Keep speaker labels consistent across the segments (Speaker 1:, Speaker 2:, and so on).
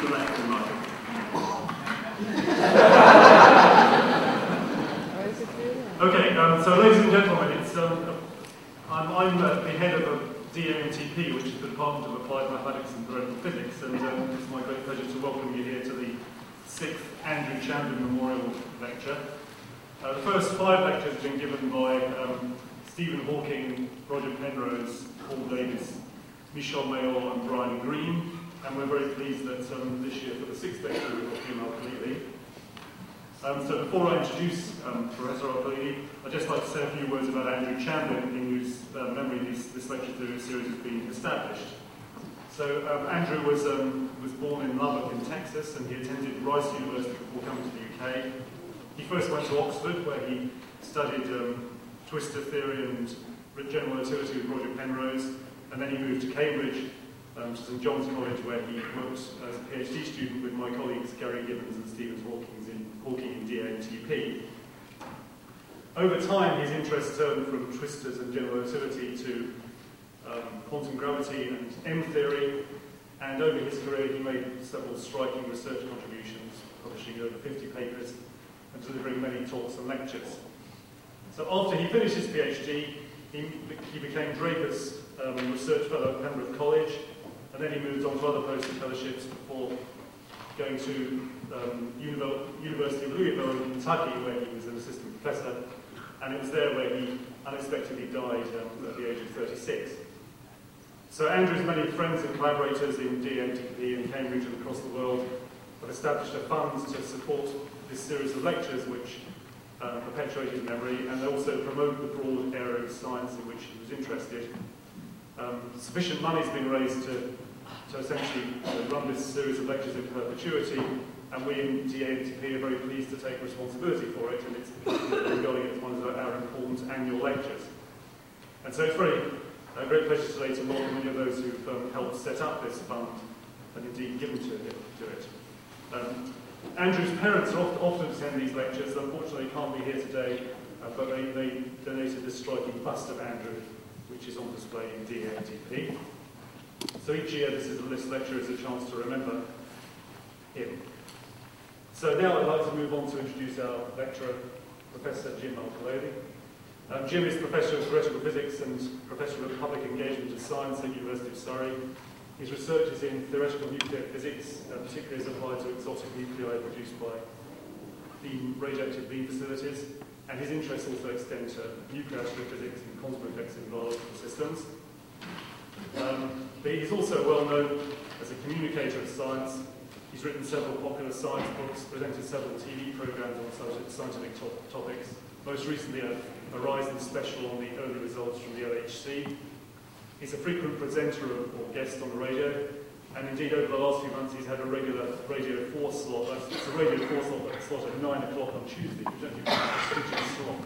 Speaker 1: the lecture, Michael. Okay, so ladies and gentlemen, I'm the head of DAMTP, which is the Department of Applied Mathematics and Theoretical Physics, and it's my great pleasure to welcome you here to the 6th Andrew Chandler Memorial Lecture. The first 5 lectures have been given by Stephen Hawking, Roger Penrose, Paul Davis, Michel Mayor and Brian Green, and we're very pleased that this year for the 6th lecture we've got Jim Al-Khalili. So before I introduce Professor Al-Khalili, I'd just like to say a few words about Andrew Chandler, in whose memory this lecture series has been established. So Andrew was born in Lubbock in Texas, and he attended Rice University before coming to the UK. He first went to Oxford, where he studied twistor theory and general relativity with Roger Penrose, and then he moved to Cambridge, to St John's College, where he worked as a PhD student with my colleagues Gary Gibbons and Stephen Hawking in DAMTP. Over time, his interest turned from twistors and general relativity to quantum gravity and M-theory, and over his career he made several striking research contributions, publishing over 50 papers and delivering many talks and lectures. So after he finished his PhD, he became Draper's research fellow at Pembroke College, and then he moved on to other postdoc fellowships before going to University of Louisville in Kentucky, where he was an assistant professor, and it was there where he unexpectedly died at the age of 36. So Andrew's many friends and collaborators in DAMTP and Cambridge and across the world have established a fund to support this series of lectures which perpetuate his memory and also promote the broad area of science in which he was interested. Sufficient money has been raised to essentially run this series of lectures in perpetuity, and we in DAMTP are very pleased to take responsibility for it, and it's regarding it as one of our important annual lectures. And so it's a great pleasure today to welcome many of those who've helped set up this fund and indeed given to it. Andrew's parents often attend these lectures. Unfortunately, can't be here today, but they donated this striking bust of Andrew, which is on display in DAMTP. So each year this lecture is a chance to remember him. So now I'd like to move on to introduce our lecturer, Professor Jim Al-Khalili. Jim is Professor of Theoretical Physics and Professor of Public Engagement and Science at the University of Surrey. His research is in theoretical nuclear physics, particularly as applied to exotic nuclei produced by radioactive beam facilities, and his interests also extend to nuclear astrophysics and quantum effects in biological systems. But he's also well known as a communicator of science. He's written several popular science books, presented several TV programs on scientific topics, most recently a Horizon special on the early results from the LHC. He's a frequent presenter or guest on the radio, and indeed over the last few months he's had a regular Radio 4 slot. It's a Radio 4 slot at 9 o'clock on Tuesday, which is a prestigious slot.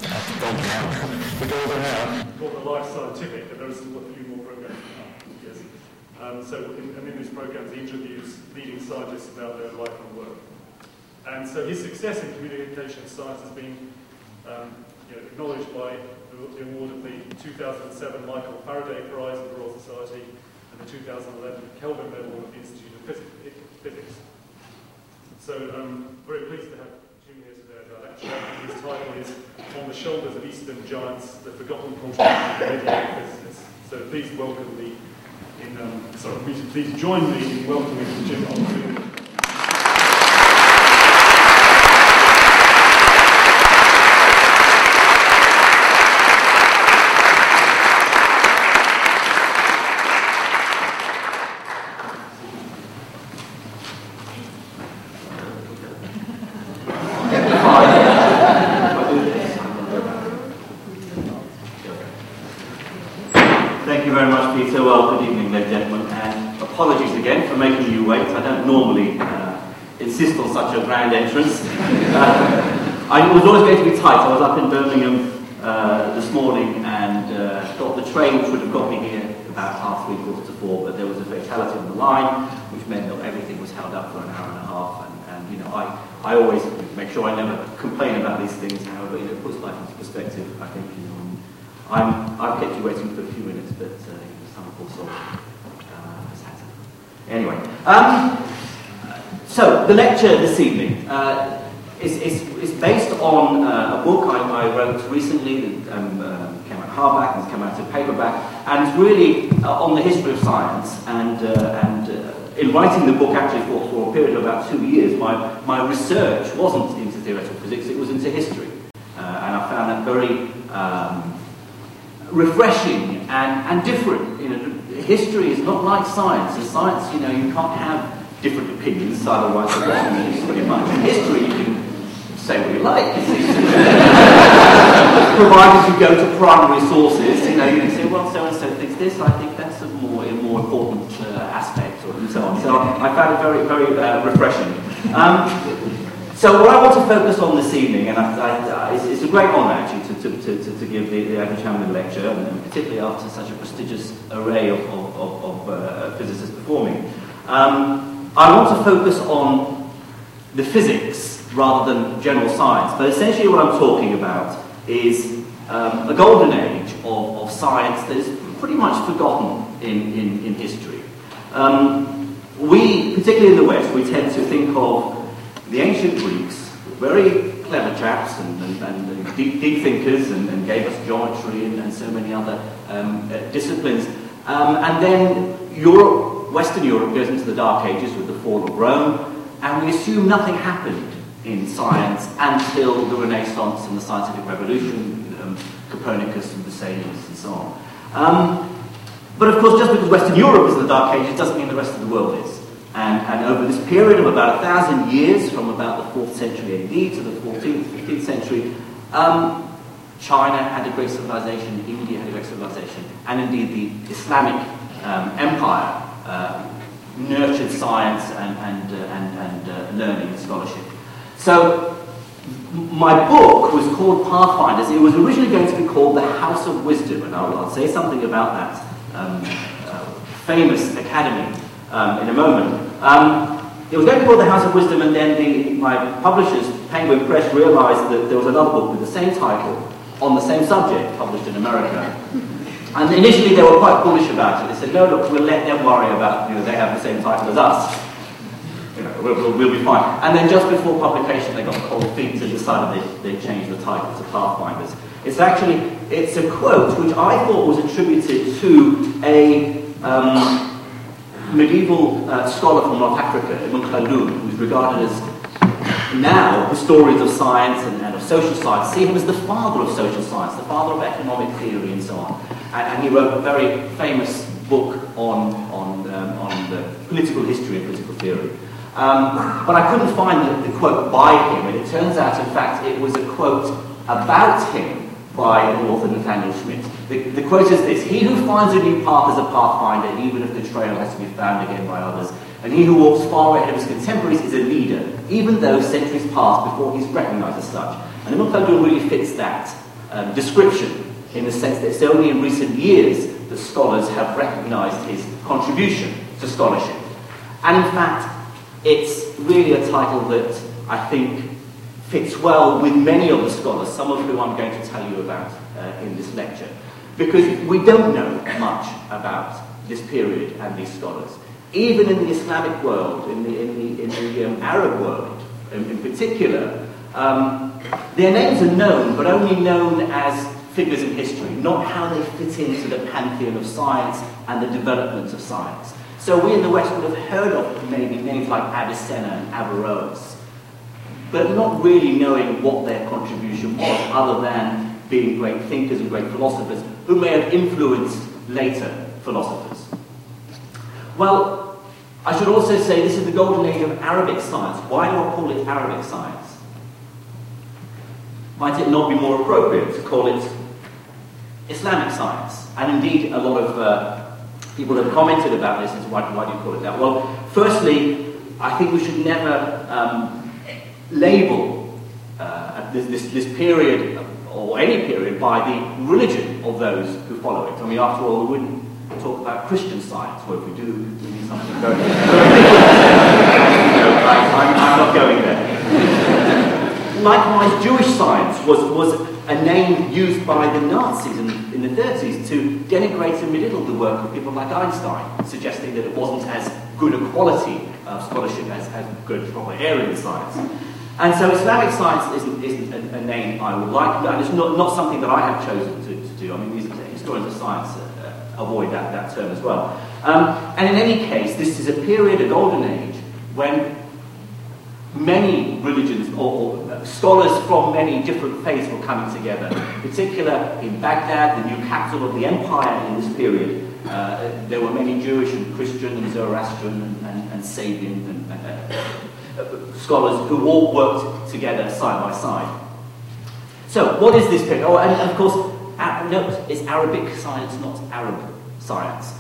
Speaker 1: Called the Life Scientific, and there are still a few more programs. Yes. In these programs he interviews leading scientists about their life and work. And so his success in communication science has been acknowledged by the award of the 2007 Michael Faraday Prize of the Royal Society and the 2011 Kelvin Medal of the Institute of Physics. So I'm very pleased to have Jim here today at our lecture. His title is On the Shoulders of Eastern Giants, the Forgotten Contribution of Medieval Physicists. So please welcome me please join me in welcoming Jim Al-Khalili.
Speaker 2: Thank you very much, Peter. Well, good evening, ladies and gentlemen, and apologies again for making you wait. I don't normally insist on such a grand entrance. It was always going to be tight. I was up in Birmingham this morning and got the train which would have got me here about 3:45, but there was a fatality on the line, which meant that everything was held up for an hour and a half. And you know, I always make sure I never complain about these things. However, you know, it puts life into perspective. I think I've kept you waiting for a few minutes, but some of us has had to. Anyway, So, the lecture this evening is based on a book I wrote recently that came out hardback and came out in paperback, and it's really on the history of science. And in writing the book, actually for a period of about 2 years, my research wasn't into theoretical physics; it was into history, and I found that very refreshing and different. You know, history is not like science. In science, you know, you can't have different opinions, either right or wrong, pretty much. In history, you can say what you like. Provided you go to primary sources, you know, you can say, well, so-and-so thinks this, I think that's a more important aspect, and so on. So I found it very, very refreshing. So what I want to focus on this evening, and it's a great honour actually to give the Andrew Chapman lecture, and particularly after such a prestigious array of physicists performing. I want to focus on the physics rather than general science, but essentially what I'm talking about is a golden age of science that is pretty much forgotten in history. We, particularly in the West, we tend to think of the ancient Greeks, very clever chaps and deep thinkers, and gave us geometry and so many other disciplines. And then Western Europe goes into the Dark Ages with the fall of Rome, and we assume nothing happened in science until the Renaissance and the scientific revolution, Copernicus and Vesalius and so on. But of course, just because Western Europe is in the Dark Ages doesn't mean the rest of the world is. And over this period of about 1,000 years, from about the 4th century AD to the 14th, 15th century, China had a great civilization, India had a great civilization, and indeed the Islamic Empire nurtured science and learning and scholarship. So my book was called Pathfinders. It was originally going to be called The House of Wisdom, and I'll say something about that famous academy in a moment. It was going to be called The House of Wisdom, and then my publishers, Penguin Press, realized that there was another book with the same title on the same subject published in America. And initially they were quite bullish about it. They said, no, look, we'll let them worry about, they have the same title as us. We'll be fine. And then just before publication they got cold feet and decided they'd change the title to Pathfinders. It's a quote which I thought was attributed to a medieval scholar from North Africa, Ibn Khaldun, who's regarded as now historians of science and of social science see him as the father of social science, the father of economic theory and so on. And he wrote a very famous book on the political history and political theory. But I couldn't find the quote by him, and it turns out, in fact, it was a quote about him by the author Nathaniel Schmidt. The quote is this: "He who finds a new path is a pathfinder, even if the trail has to be found again by others. And he who walks far ahead of his contemporaries is a leader, even though centuries pass before he's recognized as such." And Ibn Khaldun really fits that description, in the sense that it's only in recent years that scholars have recognized his contribution to scholarship. And in fact, it's really a title that I think fits well with many of the scholars, some of whom I'm going to tell you about in this lecture, because we don't know much about this period and these scholars. Even in the Islamic world, in the Arab world in particular, their names are known, but only known as figures in history, not how they fit into the pantheon of science and the development of science. So we in the West would have heard of maybe names like Avicenna and Averroes, but not really knowing what their contribution was, other than being great thinkers and great philosophers who may have influenced later philosophers. Well, I should also say this is the golden age of Arabic science. Why do I call it Arabic science? Might it not be more appropriate to call it Islamic science? And indeed, a lot of people have commented about this, why do you call it that? Well, firstly, I think we should never label this period, or any period, by the religion of those who follow it. I mean, after all, we wouldn't talk about Christian science, or if we do, we need something very I'm not going there. Likewise, Jewish science was a name used by the Nazis in the 30s to denigrate and belittle the work of people like Einstein, suggesting that it wasn't as good a quality scholarship as good proper area in science. And so Islamic science isn't a name I would like, and it's not something that I have chosen to do. I mean, these historians of science avoid that term as well. And in any case, this is a period, a golden age, when many religions or scholars from many different faiths were coming together. In particular, in Baghdad, the new capital of the empire in this period, there were many Jewish and Christian and Zoroastrian and Sabian scholars who all worked together side by side. So, what is this period? Oh, and of course, note, it's Arabic science, not Arab science.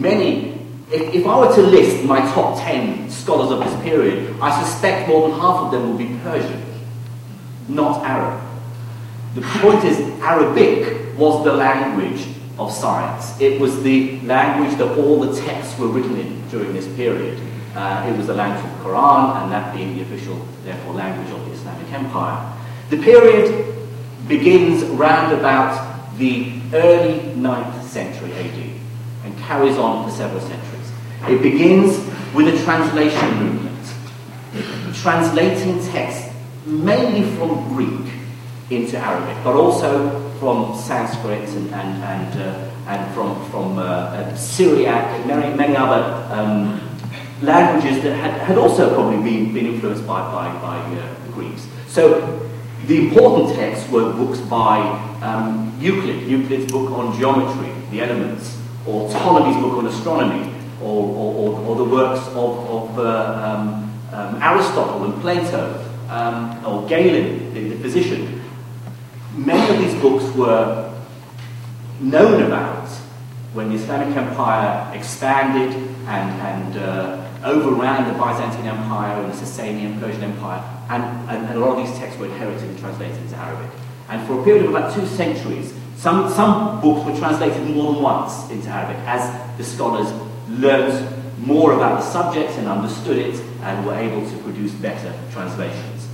Speaker 2: If I were to list my top 10 scholars of this period, I suspect more than half of them will be Persian, not Arab. The point is, Arabic was the language of science. It was the language that all the texts were written in during this period. It was the language of the Quran, and that being the official, therefore, language of the Islamic Empire. The period begins round about the early 9th century AD and carries on for several centuries. It begins with a translation movement, translating texts mainly from Greek into Arabic, but also from Sanskrit and from Syriac and many other languages that had also probably been influenced by the Greeks. So the important texts were books by Euclid's book on geometry, the elements, or Ptolemy's book on astronomy, or the works of Aristotle and Plato, or Galen, the physician. Many of these books were known about when the Islamic Empire expanded and overran the Byzantine Empire and the Sasanian Persian Empire, and a lot of these texts were inherited and translated into Arabic. And for a period of about 2 centuries, some books were translated more than once into Arabic as the scholars learned more about the subject and understood it and were able to produce better translations.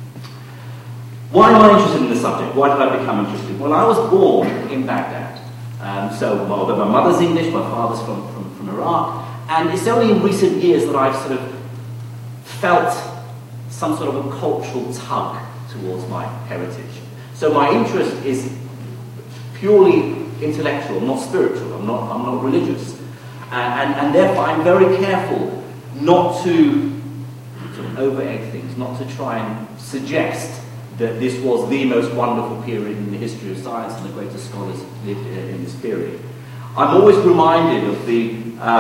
Speaker 2: Why am I interested in the subject? Why did I become interested? Well, I was born in Baghdad. Although my mother's English, my father's from Iraq, and it's only in recent years that I've sort of felt some sort of a cultural tug towards my heritage. So my interest is purely intellectual, not spiritual. I'm not religious, and therefore I'm very careful not to sort of over-egg things, not to try and suggest that this was the most wonderful period in the history of science and the greatest scholars lived in this period. I'm always reminded of the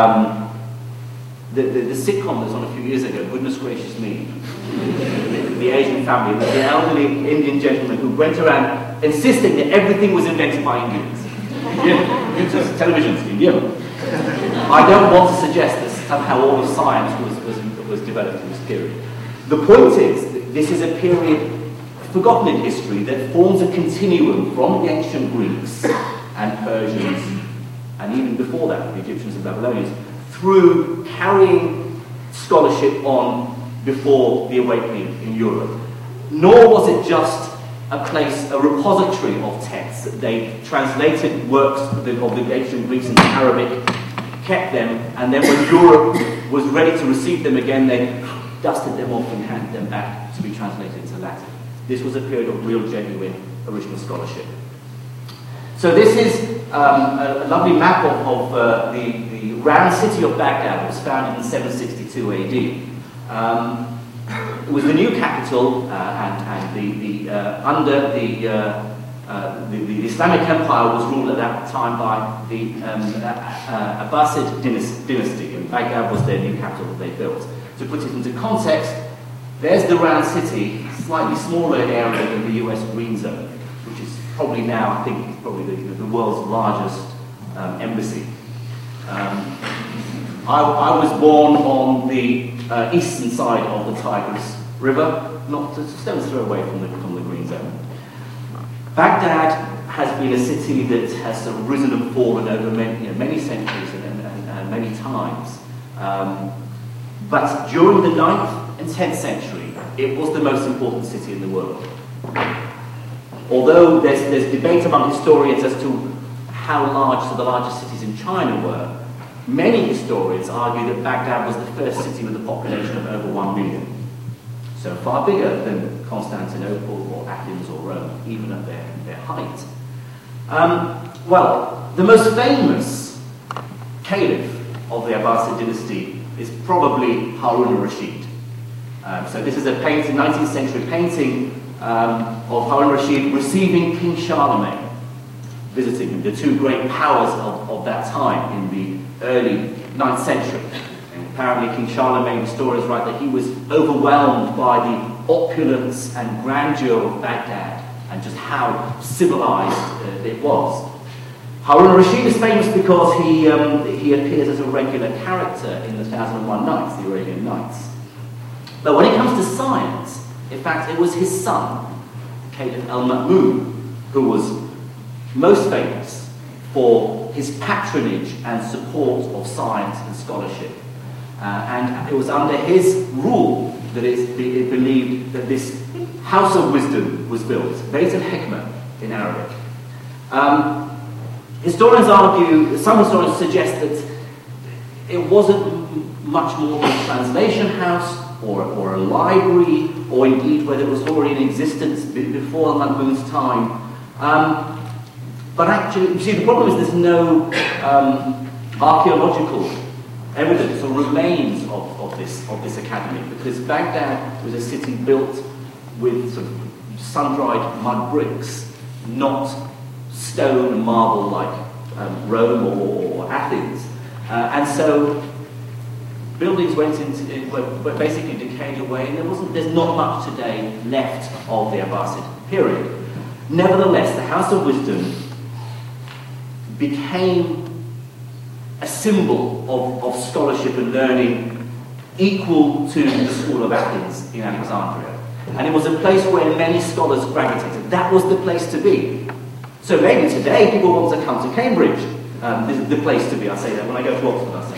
Speaker 2: sitcom that was on a few years ago, Goodness Gracious Me, the Asian family, the elderly Indian gentleman who went around insisting that everything was invented by Indians. Television's Indian. I don't want to suggest that somehow all of science was developed in this period. The point is, this is a period forgotten in history that forms a continuum from the ancient Greeks and Persians, and even before that, the Egyptians and Babylonians, through carrying scholarship on before the awakening in Europe. Nor was it just a repository of texts. They translated works of the ancient Greeks into Arabic, kept them, and then when Europe was ready to receive them again, they dusted them off and handed them back to be translated into Latin. This was a period of real, genuine, original scholarship. So this is a lovely map of the round city of Baghdad. It was founded in 762 AD. It was the new capital, and under the Islamic Empire was ruled at that time by the Abbasid dynasty, and Baghdad was their new capital that they built. To put it into context, there's the round city, slightly smaller area than the US Green Zone, which is probably now, I think, probably the world's largest embassy. I was born on the eastern side of the Tigris River, not a stone's throw away from the Green Zone. Baghdad has been a city that has sort of risen and fallen over many centuries and many times. But during the 9th and 10th century, it was the most important city in the world. Although there's debate among historians as to how large the largest cities in China were, Many historians argue that Baghdad was the first city with a population of over 1 million. So far bigger than Constantinople or Athens or Rome, even at their height. Well, the most famous caliph of the Abbasid dynasty is probably Harun al-Rashid. So this is a 19th century painting of Harun al-Rashid receiving King Charlemagne, visiting him, the two great powers of that time in the early 9th century. And apparently King Charlemagne, historians write that he was overwhelmed by the opulence and grandeur of Baghdad and just how civilized it was. Harun al-Rashid is famous because he appears as a regular character in the 1001 Nights, the Arabian Nights. But when it comes to science, in fact, it was his son, Caliph al-Ma'mun, who was most famous for his patronage and support of science and scholarship. And it was under his rule that it believed that this House of Wisdom was built, Bayt al-Hikmah in Arabic. Historians argue, some historians suggest that it wasn't much more than a translation house or a library, or indeed whether it was already in existence before Ma'mun's time. But actually, you see, the problem is there's no archaeological evidence or remains of this academy, because Baghdad was a city built with sort of sun-dried mud bricks, not stone and marble like Rome or Athens. And so buildings were basically decayed away, and there's not much today left of the Abbasid period. Nevertheless, the House of Wisdom became a symbol of scholarship and learning equal to the School of Athens in Alexandria. And it was a place where many scholars gravitated. That was the place to be. So maybe today people want to come to Cambridge. This is the place to be. I say that when I go to Oxford, I say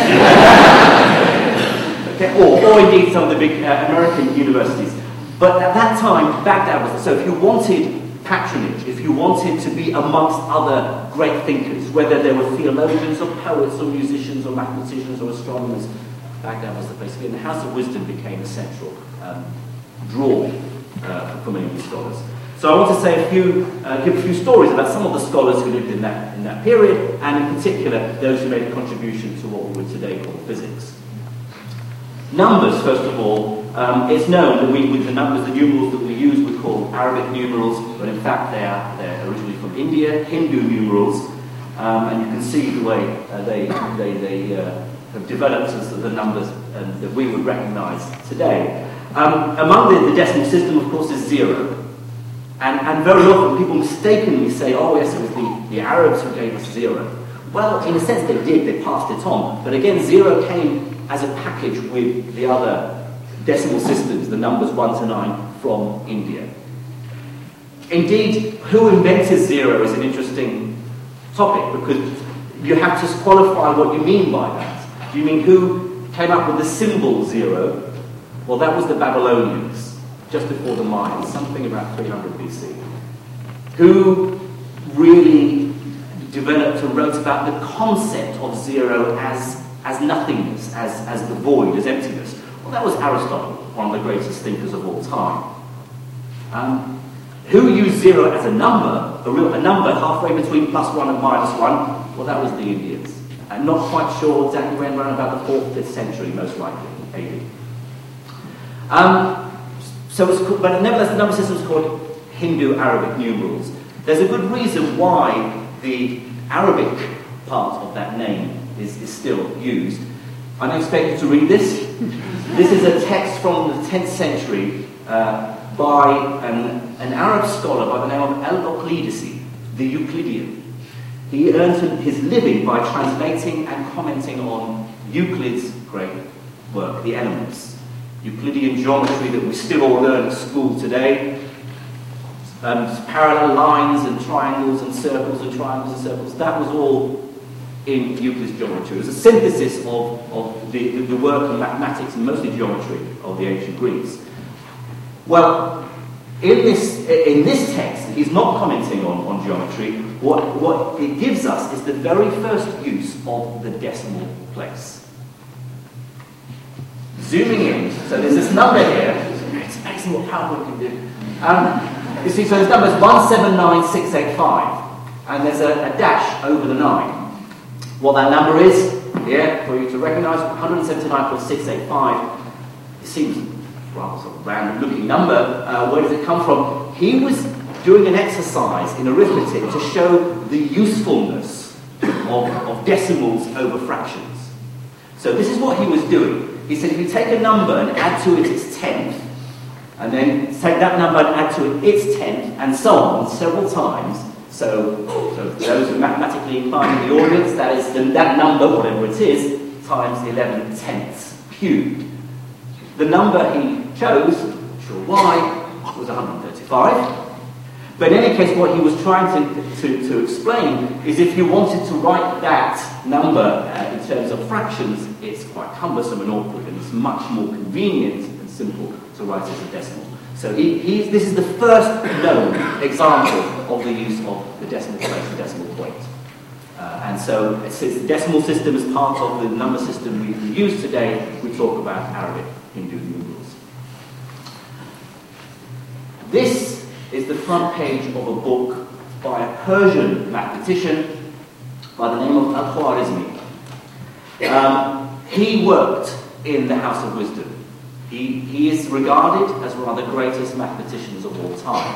Speaker 2: that. Okay? Or indeed some of the big American universities. But at that time, Baghdad was... So if you wanted patronage, if you wanted to be amongst other great thinkers, whether they were theologians or poets or musicians or mathematicians or astronomers, Baghdad was the place to be. And the House of Wisdom became a central draw for many of these scholars. So I want to say give a few stories about some of the scholars who lived in that period, and in particular those who made a contribution to what we would today call physics. Numbers, first of all, it's known that with the numbers, the numerals that we use, we call Arabic numerals, but in fact they're originally from India, Hindu numerals, and you can see the way they have developed as the numbers that we would recognize today. Among the decimal system, of course, is 0. And very often people mistakenly say, oh yes, it was the Arabs who gave us 0. Well, in a sense they did, they passed it on. But again, 0 came as a package with the other decimal systems, the numbers 1 to 9 from India. Indeed, who invented 0 is an interesting topic, because you have to qualify what you mean by that. Do you mean who came up with the symbol 0? Well, that was the Babylonians, just before the Mayans, something about 300 BC. Who really developed and wrote about the concept of 0 as nothingness, as the void, as emptiness? Well, that was Aristotle, one of the greatest thinkers of all time. Who used 0 as a number, a number halfway between +1 and -1? Well, that was the Indians. I'm not quite sure exactly when, around about the 4th, 5th century, most likely, AD. But nevertheless, the number system is called Hindu-Arabic numerals. There's a good reason why the Arabic part of that name is still used. I don't expect you to read this. This is a text from the 10th century by an Arab scholar by the name of Al-Uqlidisi, the Euclidean. He earned his living by translating and commenting on Euclid's great work, The Elements. Euclidean geometry that we still all learn at school today. Parallel lines and triangles and circles and triangles and circles. That was all in Euclid's geometry. It was a synthesis of the work of mathematics and mostly geometry of the ancient Greeks. Well, in this text, he's not commenting on geometry. What it gives us is the very first use of the decimal place. Zooming in, so there's this number here. It's amazing what PowerPoint can do. You see, so this number is 179685, and there's a dash over the 9. What that number is, here, for you to recognise, 179.685. It seems rather sort of random-looking number. Where does it come from? He was doing an exercise in arithmetic to show the usefulness of decimals over fractions. So this is what he was doing. He said if you take a number and add to it its tenth, and then take that number and add to it its tenth, and so on, several times. So for those who are mathematically inclined in the audience, that is that number, whatever it is, times 11 tenths cubed. The number he chose, sure why, was 135. But in any case, what he was trying to explain is if you wanted to write that number in terms of fractions, it's quite cumbersome and awkward, and it's much more convenient and simple to write as a decimal. So this is the first known example of the use of the decimal place, the decimal point. And so, since the decimal system is part of the number system we use today, we talk about Arabic Hindu numerals. This is the front page of a book by a Persian mathematician by the name of Al-Khwarizmi. He worked in the House of Wisdom. He is regarded as one of the greatest mathematicians of all time.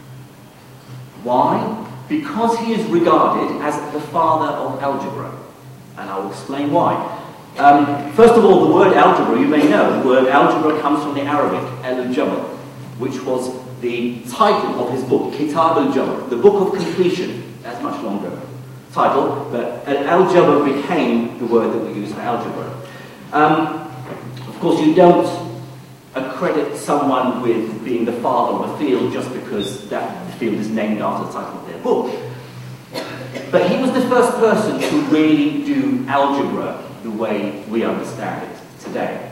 Speaker 2: Why? Because he is regarded as the father of algebra. And I will explain why. First of all, the word algebra, you may know, the word algebra comes from the Arabic, al-Jabr, which was the title of his book, Kitab al-Jabr, the book of completion. That's much longer title, but al-Jabr became the word that we use for algebra. Of course, you don't accredit someone with being the father of a field just because that field is named after the title of their book. But he was the first person to really do algebra the way we understand it today.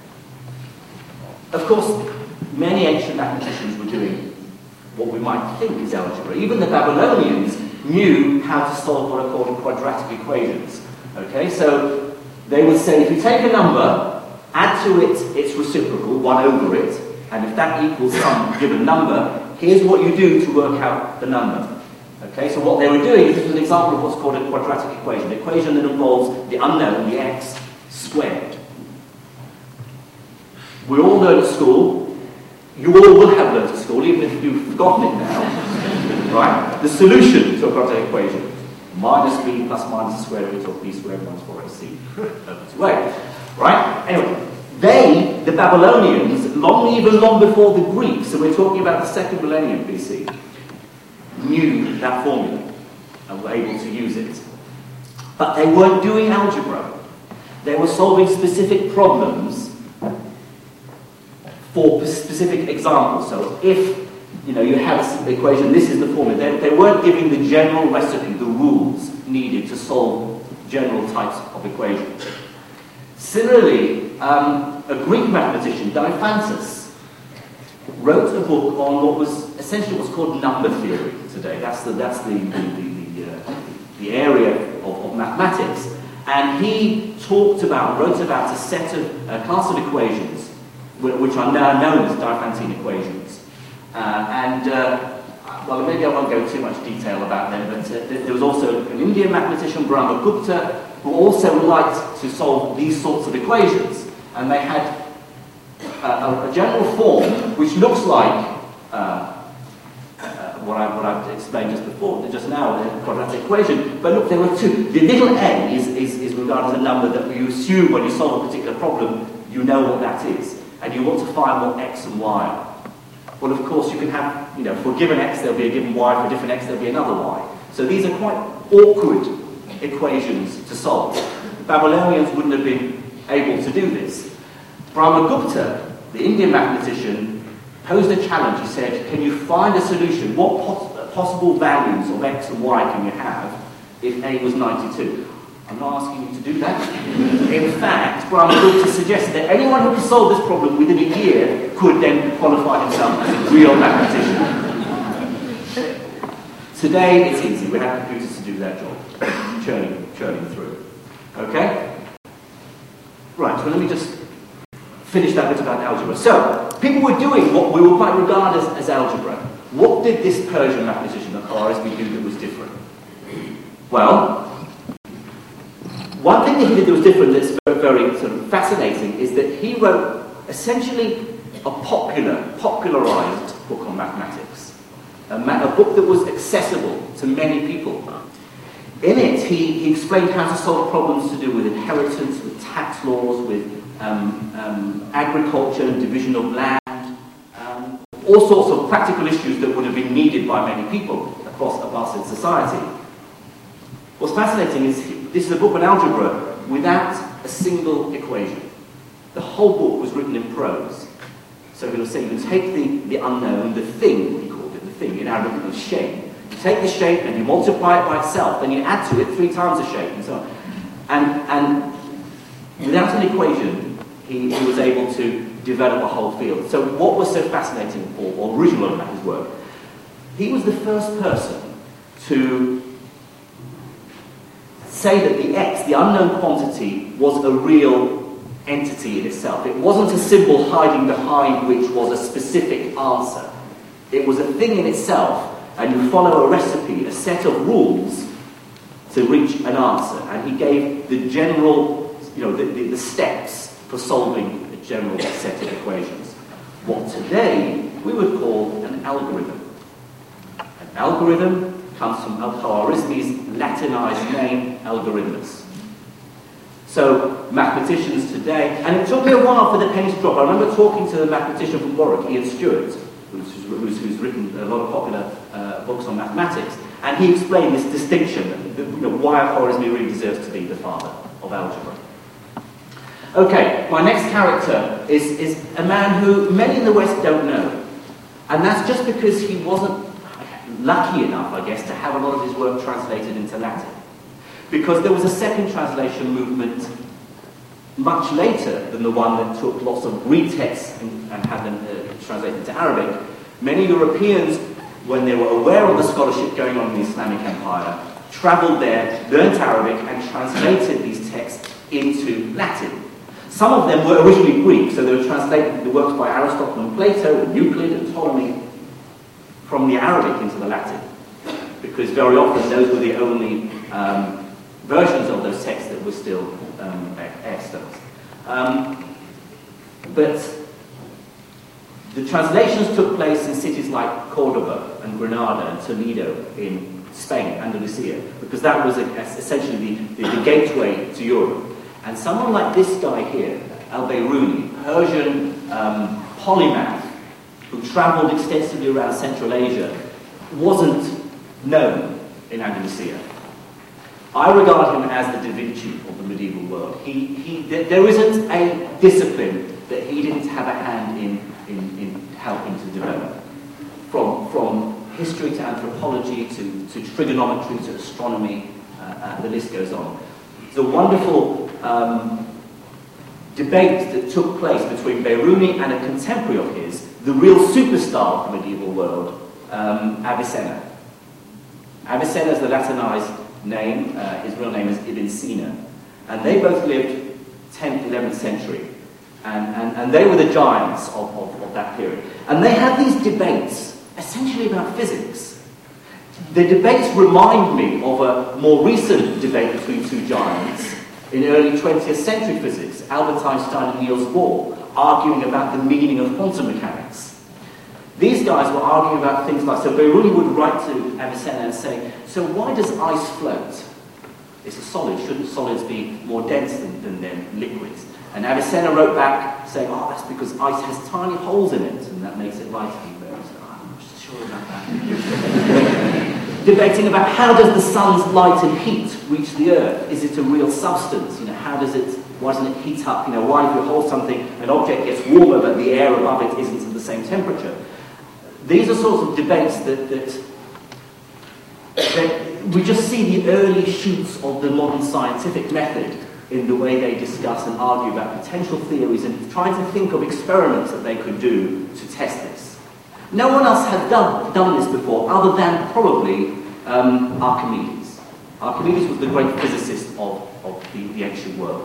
Speaker 2: Of course, many ancient mathematicians were doing what we might think is algebra. Even the Babylonians knew how to solve what are called quadratic equations. Okay, so they would say if you take a number, add to it its reciprocal, 1 over it, and if that equals some given number, here's what you do to work out the number. Okay, so what they were doing is this was an example of what's called a quadratic equation, an equation that involves the unknown, the x, squared. We all learn at school, you all will have learned at school, even if you've forgotten it now, right? The solution to a quadratic equation, minus b plus minus the square root of b squared minus 4ac over 2a. Right? Anyway, the Babylonians, even long before the Greeks, so we're talking about the 2nd millennium BC, knew that formula and were able to use it. But they weren't doing algebra. They were solving specific problems for specific examples. So if you have an equation, this is the formula. They weren't giving the general recipe, the rules needed to solve general types of equations. Similarly, a Greek mathematician, Diophantus, wrote a book on what was essentially what's called number theory today. That's the area of mathematics. And he wrote about a set of class of equations which are now known as Diophantine equations. Well, maybe I won't go too much detail about them, but there was also an Indian mathematician, Brahmagupta, who also liked to solve these sorts of equations. And they had a general form which looks like what I've explained just now, the quadratic equation. But look, there were two. The little n is regarded as a number that you assume when you solve a particular problem, you know what that is. And you want to find what x and y are. Well, of course, you can have, for a given x, there'll be a given y, for a different x, there'll be another y. So these are quite awkward equations to solve. The Babylonians wouldn't have been able to do this. Brahmagupta, the Indian mathematician, posed a challenge. He said, can you find a solution? What possible values of x and y can you have if a was 92? I'm not asking you to do that. In fact, what I'm going to suggest is that anyone who can solve this problem within a year could then qualify himself as a real mathematician. Today, it's easy. We have computers to do that job. Churning through. Okay? Right, so let me just finish that bit about algebra. So, people were doing what we might regard as algebra. What did this Persian mathematician, Al-Khwarizmi, do that was different? Well, one thing that he did that was different that's very, very sort of fascinating is that he wrote essentially a popularized book on mathematics. A book that was accessible to many people. In it, he explained how to solve problems to do with inheritance, with tax laws, with agriculture and division of land, all sorts of practical issues that would have been needed by many people across a bustling society. What's fascinating is this is a book on algebra without a single equation. The whole book was written in prose. So he'll say, you take the unknown, the thing, he called it, the thing, in Arabic it was shape. You take the shape and you multiply it by itself, then you add to it 3 times the shape, and so on. And without an equation, he was able to develop a whole field. So what was so fascinating or original about his work? He was the first person to say that the x, the unknown quantity, was a real entity in itself. It wasn't a symbol hiding behind which was a specific answer. It was a thing in itself, and you follow a recipe, a set of rules to reach an answer. And he gave the general, the steps for solving a general set of equations. What today we would call an algorithm. An algorithm comes from Al-Khwarizmi's Latinized name, algorithmus. So, mathematicians today, and it took me a while for the penny to drop. I remember talking to the mathematician from Warwick, Ian Stewart, who's written a lot of popular books on mathematics, and he explained this distinction, why Al-Khwarizmi really deserves to be the father of algebra. Okay, my next character is a man who many in the West don't know, and that's just because he wasn't lucky enough, I guess, to have a lot of his work translated into Latin. Because there was a second translation movement much later than the one that took lots of Greek texts and had them translated into Arabic. Many Europeans, when they were aware of the scholarship going on in the Islamic Empire, travelled there, learnt Arabic, and translated these texts into Latin. Some of them were originally Greek, so they were translated the works by Aristotle and Plato, and Euclid and Ptolemy, from the Arabic into the Latin, because very often those were the only versions of those texts that were still extant. But the translations took place in cities like Cordoba and Granada and Toledo in Spain, Andalusia, because that was essentially the gateway to Europe. And someone like this guy here, Al-Biruni, Persian polymath, who travelled extensively around Central Asia, wasn't known in Andalusia. I regard him as the Da Vinci of the medieval world. There isn't a discipline that he didn't have a hand in helping to develop. From history to anthropology to trigonometry to astronomy, the list goes on. It's a wonderful debate that took place between Biruni and a contemporary of his, the real superstar of the medieval world, Avicenna. Avicenna is the Latinized name. His real name is Ibn Sina. And they both lived 10th, 11th century. And they were the giants of that period. And they had these debates, essentially about physics. The debates remind me of a more recent debate between two giants in early 20th century physics, Albert Einstein and Niels Bohr, arguing about the meaning of quantum mechanics. These guys were arguing about things like, so Biruni would write to Avicenna and say, so why does ice float? It's a solid, shouldn't solids be more dense than liquids? And Avicenna wrote back saying, oh, that's because ice has tiny holes in it, and that makes it lighter. I'm not sure about that. Debating about how does the sun's light and heat reach the earth? Is it a real substance? Why doesn't it heat up? Why if you hold something, an object gets warmer but the air above it isn't at the same temperature? These are sorts of debates that we just see the early shoots of the modern scientific method in the way they discuss and argue about potential theories and trying to think of experiments that they could do to test this. No one else had done this before, other than probably Archimedes. Archimedes was the great physicist of the ancient world.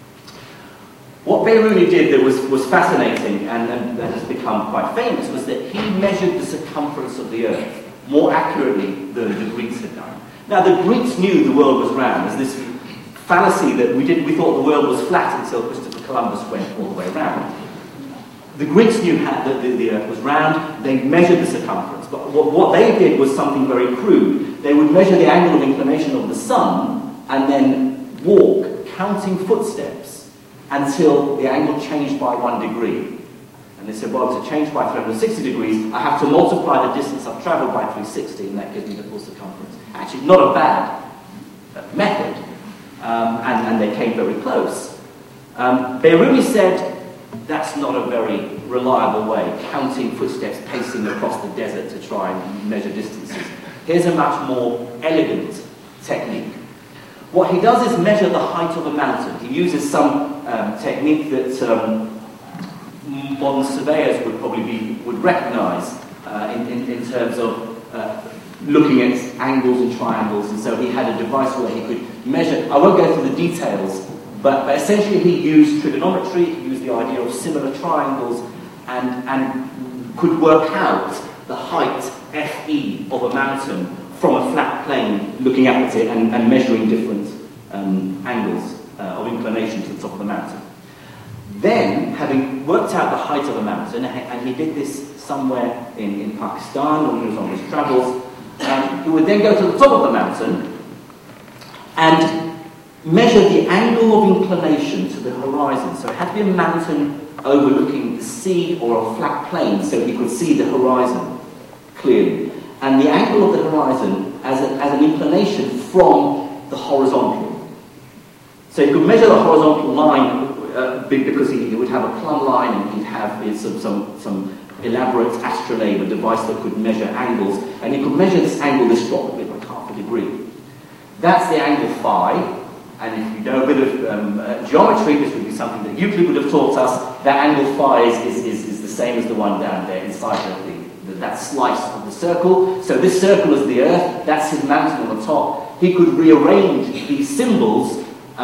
Speaker 2: What Biruni did that was fascinating and that has become quite famous was that he measured the circumference of the Earth more accurately than the Greeks had done. Now, the Greeks knew the world was round. There's this fallacy that we thought the world was flat until Christopher Columbus went all the way around. The Greeks knew that the Earth was round. They measured the circumference. But what they did was something very crude. They would measure the angle of inclination of the sun and then walk, counting footsteps, until the angle changed by 1 degree. And they said, well, to change by 360 degrees, I have to multiply the distance I've travelled by 360, and that gives me the full circumference. Actually, not a bad method, and they came very close. Biruni said, that's not a very reliable way, counting footsteps, pacing across the desert to try and measure distances. Here's a much more elegant technique. What he does is measure the height of a mountain. He uses some technique that modern surveyors would recognise in terms of looking at angles and triangles, and so he had a device where he could measure. I won't go through the details, but essentially he used trigonometry, he used the idea of similar triangles, and could work out the height, Fe, of a mountain from a flat plane, looking at it and measuring different angles of inclination to the top of the mountain. Then, having worked out the height of a mountain, and he did this somewhere in Pakistan when he was on his travels, he would then go to the top of the mountain and measure the angle of inclination to the horizon. So it had to be a mountain overlooking the sea or a flat plain so he could see the horizon clearly. And the angle of the horizon as an inclination from the horizontal. So he could measure the horizontal line because he would have a plumb line and he'd have some elaborate astrolabe, a device that could measure angles, and he could measure this angle, this drop, a bit like half a degree. That's the angle phi, and if you know a bit of geometry, this would be something that Euclid would have taught us. That angle phi is the same as the one down there inside that slice of the circle. So this circle is the Earth, that's his mountain on the top. He could rearrange these symbols.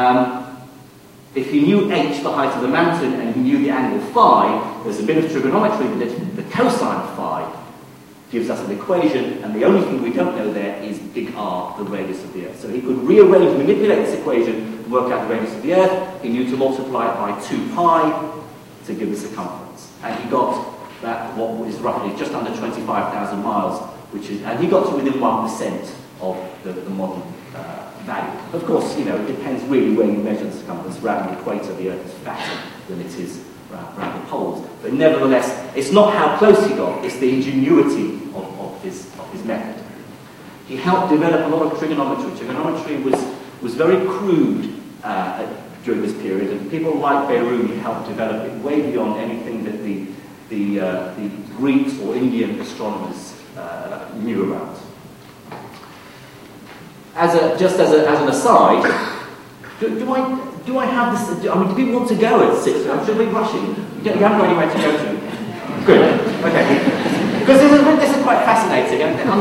Speaker 2: If he knew h, the height of the mountain, and he knew the angle phi, there's a bit of trigonometry that the cosine of phi gives us an equation, and the only thing we don't know there is big R, the radius of the Earth. So he could rearrange, manipulate this equation, work out the radius of the Earth. He knew to multiply it by 2 pi to give the circumference. And he got that, what is roughly just under 25,000 miles, and he got to within 1% of the modern value. Of course, it depends really where you measure the circumference. Around the equator, the Earth is fatter than it is around the poles. But nevertheless, it's not how close he got, it's the ingenuity of his method. He helped develop a lot of trigonometry. Trigonometry was very crude during this period, and people like Biruni helped develop it way beyond anything that the Greeks or Indian astronomers knew about. Just as an aside, do I have this? Do people want to go at 6? Should we be rushing? You haven't got anywhere to go to. Good. Okay. Because this is quite fascinating.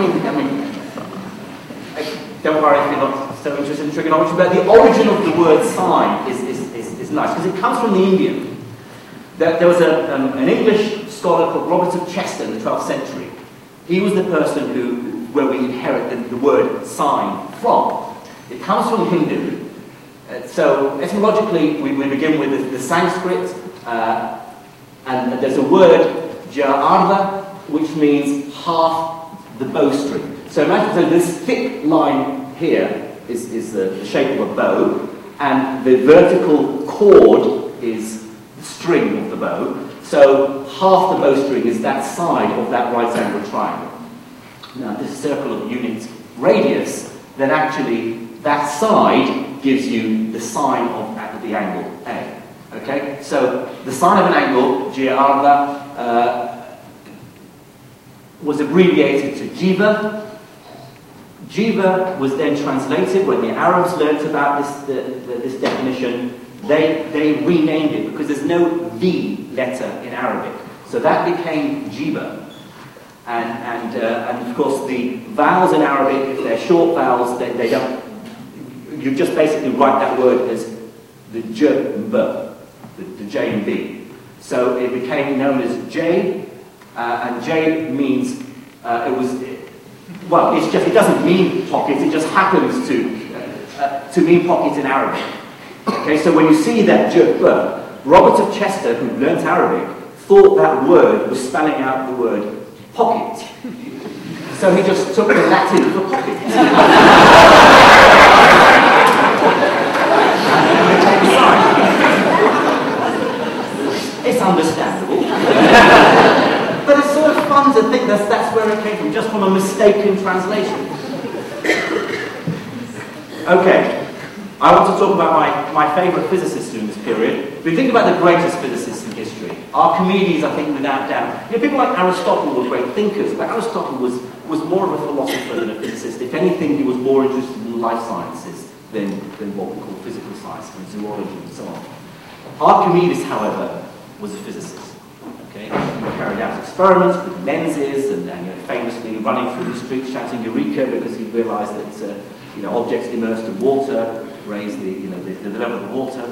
Speaker 2: Don't worry if you're not so interested in trigonometry, but the origin of the word sine is nice because it comes from the Indian. There was an English scholar called Robert of Chester in the 12th century. He was the person where we inherit the word sine from. It comes from Hindu. So etymologically, we begin with the Sanskrit, and there's a word, ja'arda, which means half the bowstring. So imagine this thick line here is the shape of a bow, and the vertical cord is the string of the bow. So half the bowstring is that side of that right-angled triangle. Now, this circle of unit radius, then actually that side gives you the sine of the angle A. Okay? So the sine of an angle, ja'arda, was abbreviated to jiva. Jiva was then translated. When the Arabs learnt about this definition, they renamed it because there's no V letter in Arabic. So that became Jiva. And of course the vowels in Arabic, if they're short vowels, they don't, you just basically write that word as the J and B, the J and B. So it became known as J, and J means, it doesn't mean pocket, it just happens to mean pocket in Arabic. Okay, so when you see that J, B, Robert of Chester, who learnt Arabic, thought that word was spelling out the word pocket. So he just took the Latin for pocket. It's understandable. But it's sort of fun to think that's where it came from, just from a mistaken translation. Okay, I want to talk about my favourite physicists during this period. If we think about the greatest physicists in history, Archimedes, I think, without doubt. People like Aristotle were great thinkers, but Aristotle was more of a philosopher than a physicist. If anything, he was more interested in life sciences than what we call physical science, and zoology and so on. Archimedes, however, was a physicist. Okay? He carried out experiments with lenses and famously running through the streets shouting Eureka because he realized that objects immersed in water raise the level of the water.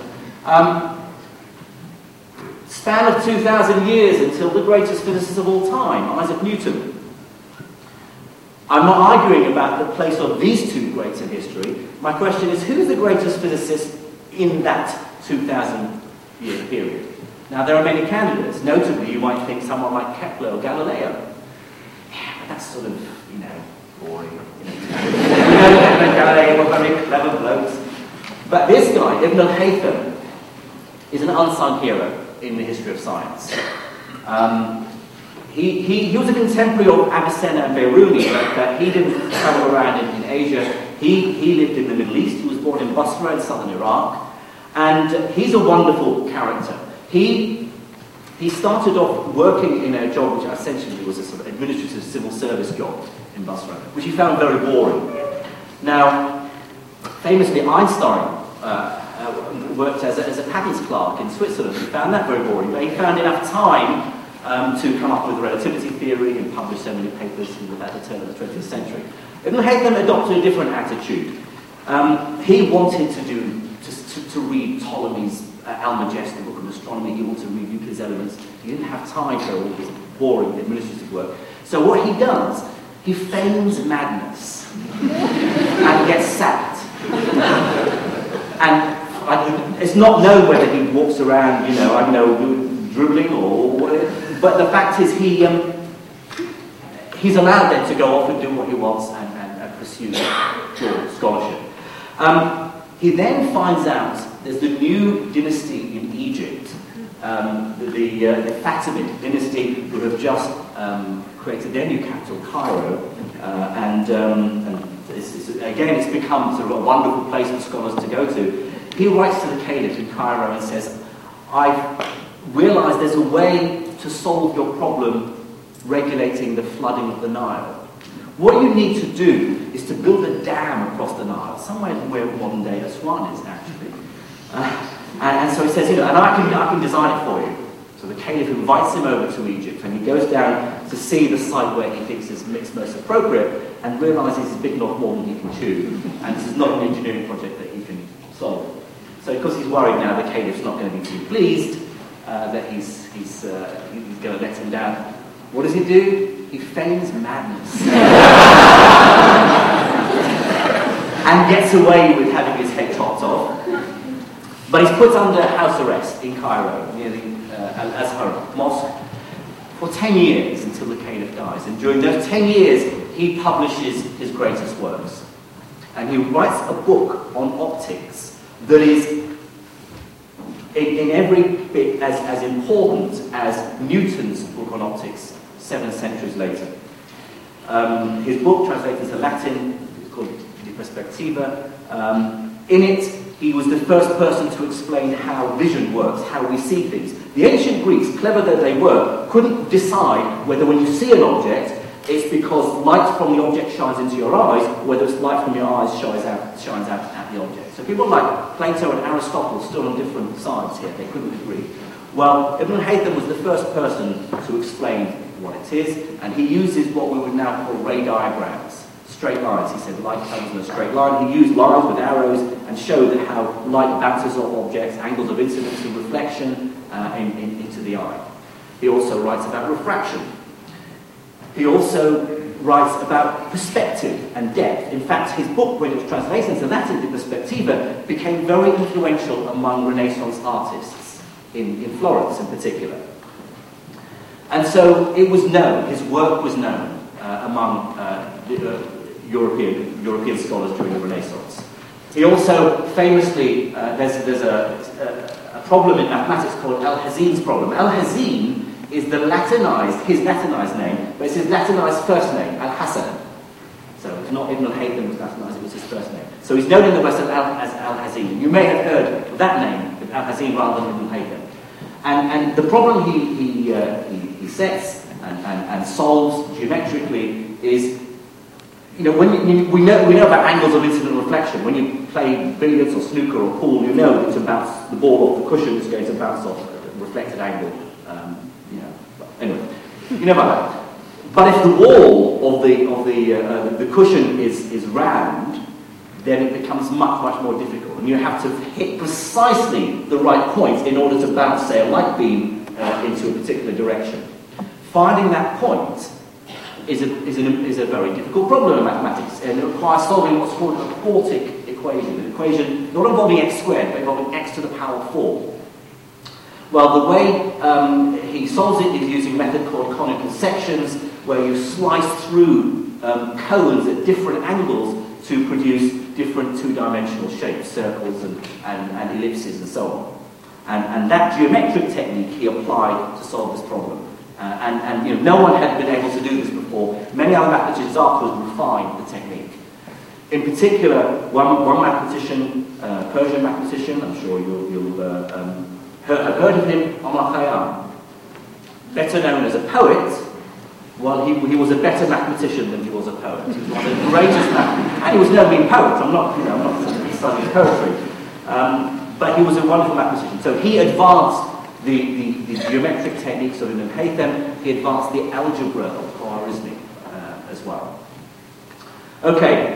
Speaker 2: Span of 2,000 years until the greatest physicist of all time, Isaac Newton. I'm not arguing about the place of these two greats in history. My question is, who is the greatest physicist in that 2,000-year period? Now, there are many candidates. Notably, you might think someone like Kepler or Galileo. Yeah, but that's sort of, boring. Kepler and Galileo were very clever blokes. But this guy, Ibn al-Haytham, is an unsung hero in the history of science. He was a contemporary of Avicenna and Biruni, but he didn't travel around in Asia. He lived in the Middle East. He was born in Basra in southern Iraq. And he's a wonderful character. He started off working in a job which essentially was a sort of administrative civil service job in Basra, which he found very boring. Now, famously, Einstein worked as a patents clerk in Switzerland. He found that very boring, but he found enough time to come up with relativity theory and publish so many papers at the turn of the 20th century. Ibn Haytham adopted a different attitude. He wanted to read Ptolemy's Almagest, the book of astronomy. He wanted to read Euclid's Elements. He didn't have time for all this boring administrative work. So what he does, he feigns madness and gets sacked. And it's not known whether he walks around, dribbling or whatever. But the fact is, he's allowed then to go off and do what he wants and pursue scholarship. He then finds out there's the new dynasty in Egypt, the Fatimid dynasty, who have just created their new capital, Cairo, and it's become sort of a wonderful place for scholars to go to. He writes to the Caliph in Cairo and says, I've realized there's a way to solve your problem regulating the flooding of the Nile. What you need to do is to build a dam across the Nile, somewhere where modern day Aswan is actually. And so he says, and I can design it for you. So the Caliph invites him over to Egypt, and he goes down to see the site where he thinks is most appropriate, and realizes he's bitten off more than he can chew, and this is not an engineering project that he can solve. So because he's worried now, the Caliph's not going to be too pleased that he's going to let him down. What does he do? He feigns madness and gets away with having his head chopped off. But he's put under house arrest in Cairo, near the Al-Azhar Mosque, for 10 years until the Caliph dies. And during those 10 years, he publishes his greatest works. And he writes a book on optics that is in every bit as important as Newton's book on optics 7 centuries later. His book, translated into Latin, is called De Perspectiva. In it, he was the first person to explain how vision works, how we see things. The ancient Greeks, clever though they were, couldn't decide whether when you see an object, it's because light from the object shines into your eyes, whether it's light from your eyes shines out at the object. So people like Plato and Aristotle stood on different sides here, they couldn't agree. Well, Ibn Haytham was the first person to explain what it is, and he uses what we would now call ray diagrams, straight lines. He said light comes in a straight line. He used lines with arrows and showed that how light bounces off objects, angles of incidence and reflection into the eye. He also writes about refraction. He also writes about perspective and depth. In fact, his book, when it was translated into Latin, De Perspectiva, became very influential among Renaissance artists, in Florence in particular. And so it was known, his work was known among European scholars during the Renaissance. He also famously, there's a problem in mathematics called Alhazen's problem. Alhazen is his Latinized name, but it's his Latinized first name, Al-Hasan. So it's not Ibn al-Haytham was Latinized, it was his first name. So he's known in the West as Al-Hazin. You may have heard of that name, Al-Hazin, rather than Ibn al-Haytham. And the problem he sets and solves geometrically is, you know, we know about angles of incident reflection. When you play billiards or snooker or pool, you know that to bounce the ball off the cushion is going to bounce off a reflected angle. Anyway, you know about that. But if the wall of the cushion is round, then it becomes much more difficult, and you have to hit precisely the right point in order to bounce, say, a light beam into a particular direction. Finding that point is a very difficult problem in mathematics, and it requires solving what's called a quartic equation, an equation not involving x squared, but involving x to the power 4. Well, the way he solves it is using a method called conical sections, where you slice through cones at different angles to produce different two-dimensional shapes, circles and ellipses and so on. And that geometric technique he applied to solve this problem. And you know, no one had been able to do this before. Many other mathematicians afterwards refined the technique. In particular, one mathematician, Persian mathematician, I'm sure you'll have heard of him, Omar Khayyam, better known as a poet. Well, he was a better mathematician than he was a poet. He was one of the greatest mathematicians, and he was no mean poet. I'm not studying poetry, but he was a wonderful mathematician. So he advanced the geometric techniques of Ibn Haytham. He advanced the algebra of Khwarizmi as well. Okay,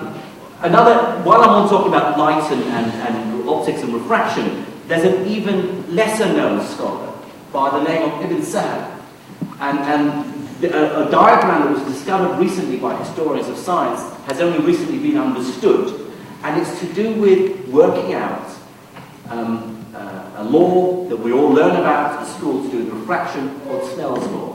Speaker 2: while I'm on talking about light and optics and refraction, there's an even lesser known scholar by the name of Ibn Sahal, and a diagram that was discovered recently by historians of science has only recently been understood, and it's to do with working out a law that we all learn about at school to do with refraction, called Snell's law.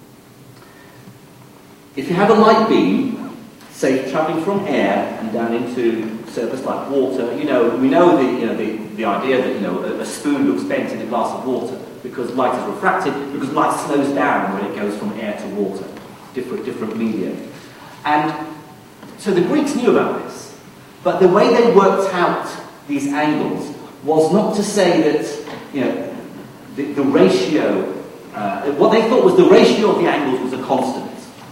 Speaker 2: If you have a light beam, say travelling from air and down into surface like water, we know the idea that a spoon looks bent in a glass of water because light is refracted, because light slows down when it goes from air to water, different media. And so the Greeks knew about this, but the way they worked out these angles was not to say that the ratio, what they thought was the ratio of the angles was a constant.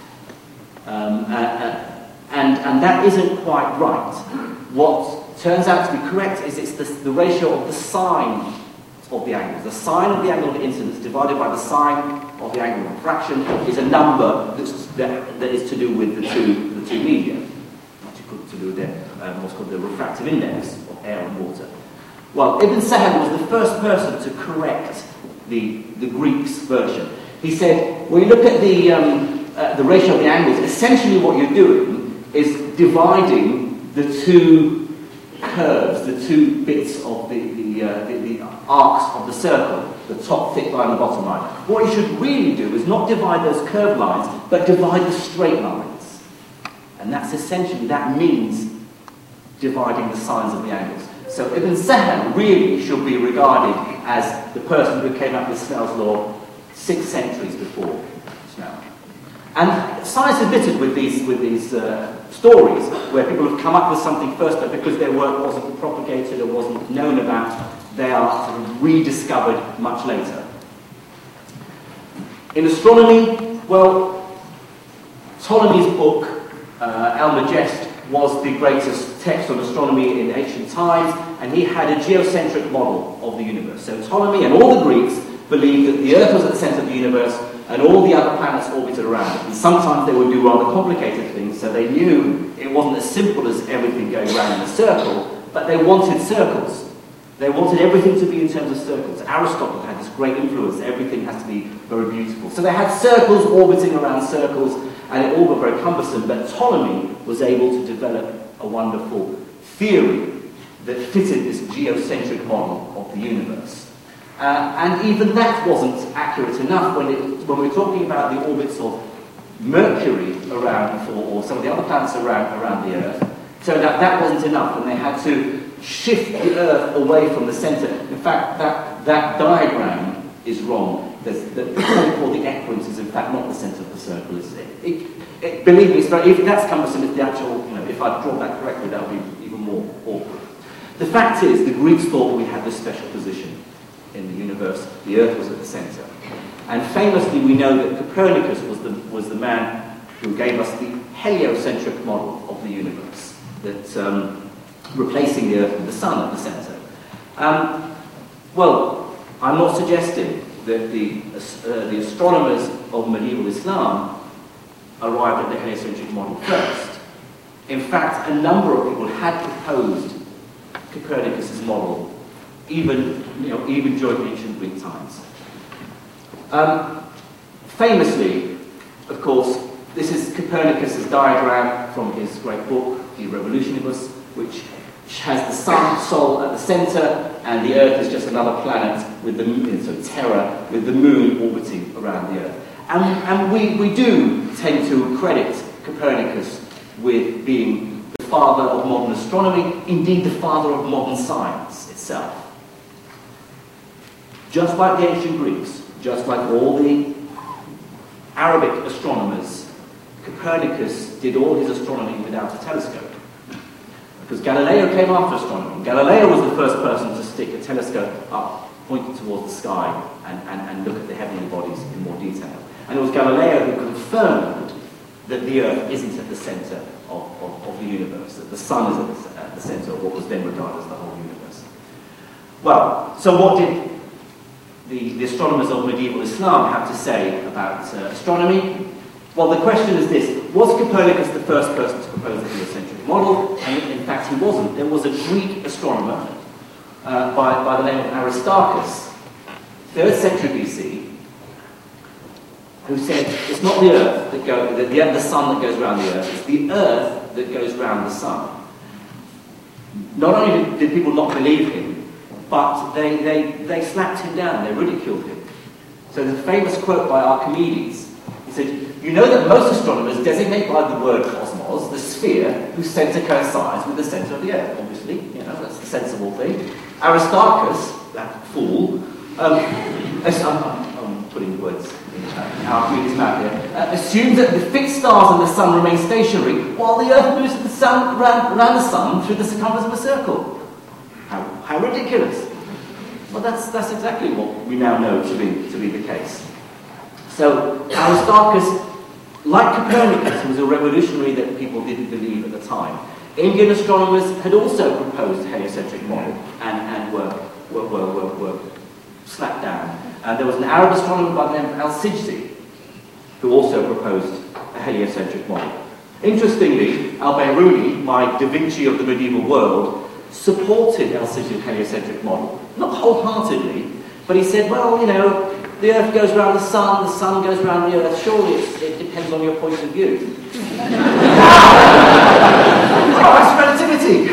Speaker 2: And that isn't quite right. What turns out to be correct is it's the ratio of the sine of the angles. The sine of the angle of incidence divided by the sine of the angle of refraction is a number that is to do with the two media. To do with what's called the refractive index of air and water. Well, Ibn Sahal was the first person to correct the Greeks' version. He said, when you look at the ratio of the angles, essentially what you're doing is dividing the two curves, the two bits of the arcs of the circle, the top thick line and the bottom line. What you should really do is not divide those curved lines, but divide the straight lines. And that's essentially, that means dividing the sines of the angles. So Ibn Sahal really should be regarded as the person who came up with Snell's law 6 centuries before Snell. And science is littered with these stories where people have come up with something first, but because their work wasn't propagated or wasn't known about, they are sort of rediscovered much later. In astronomy, well, Ptolemy's book, Almagest, was the greatest text on astronomy in ancient times, and he had a geocentric model of the universe. So Ptolemy and all the Greeks believed that the Earth was at the centre of the universe and all the other planets orbited around it. And sometimes they would do rather complicated things, so they knew it wasn't as simple as everything going around in a circle, but they wanted circles. They wanted everything to be in terms of circles. Aristotle had this great influence, everything has to be very beautiful. So they had circles orbiting around circles, and it all got very cumbersome, but Ptolemy was able to develop a wonderful theory that fitted this geocentric model of the universe. And even that wasn't accurate enough when we're talking about the orbits of Mercury around, or some of the other planets around the Earth. So that wasn't enough, and they had to shift the Earth away from the centre. In fact, that diagram is wrong. The point called the equins is in fact not the centre of the circle. Believe me, if that's cumbersome, it's the actual, if I draw that correctly, that would be even more awkward. The fact is, the Greeks thought we had this special position in the universe. The Earth was at the centre. And famously, we know that Copernicus was the man who gave us the heliocentric model of the universe, that replacing the Earth with the Sun at the centre. Well, I'm not suggesting that the astronomers of medieval Islam arrived at the heliocentric model first. In fact, a number of people had proposed Copernicus's model, even during ancient Greek times. Famously, of course, this is Copernicus's diagram from his great book, De Revolutionibus, which has the sun, Sol at the centre, and the Earth is just another planet with the moon, so Terra, with the moon orbiting around the Earth. And we do tend to credit Copernicus with being the father of modern astronomy, indeed the father of modern science itself. Just like the ancient Greeks, just like all the Arabic astronomers, Copernicus did all his astronomy without a telescope. Because Galileo came after astronomy. Galileo was the first person to stick a telescope up, pointing towards the sky, and look at the heavenly bodies in more detail. And it was Galileo who confirmed that the Earth isn't at the centre of the universe, that the Sun is at the centre of what was then regarded as the whole universe. Well, so what did the astronomers of medieval Islam have to say about astronomy? Well, the question is this: was Copernicus the first person to propose the heliocentric model? And in fact, he wasn't. There was a Greek astronomer by the name of Aristarchus, 3rd century BC, who said it's not the Earth the Sun that goes around the Earth; it's the Earth that goes around the Sun. Not only did people not believe him, but they slapped him down. They ridiculed him. So the famous quote by Archimedes. He said, "You know that most astronomers designate by the word cosmos the sphere whose centre coincides with the centre of the Earth." Obviously, that's the sensible thing. Aristarchus, that fool, I'm putting words in Archimedes' mouth here, assumes that the fixed stars and the sun remain stationary while the Earth moves around the sun through the circumference of a circle. How ridiculous! Well, that's exactly what we now know to be the case. So Aristarchus, like Copernicus, was a revolutionary that people didn't believe at the time. Indian astronomers had also proposed a heliocentric model and were slapped down. And there was an Arab astronomer by the name of Al-Sijzi who also proposed a heliocentric model. Interestingly, Al-Biruni, my Da Vinci of the medieval world, supported Al-Sijzi's heliocentric model. Not wholeheartedly, but he said, well, the Earth goes around the Sun goes around the Earth, surely it depends on your point of view. Oh, that's relativity!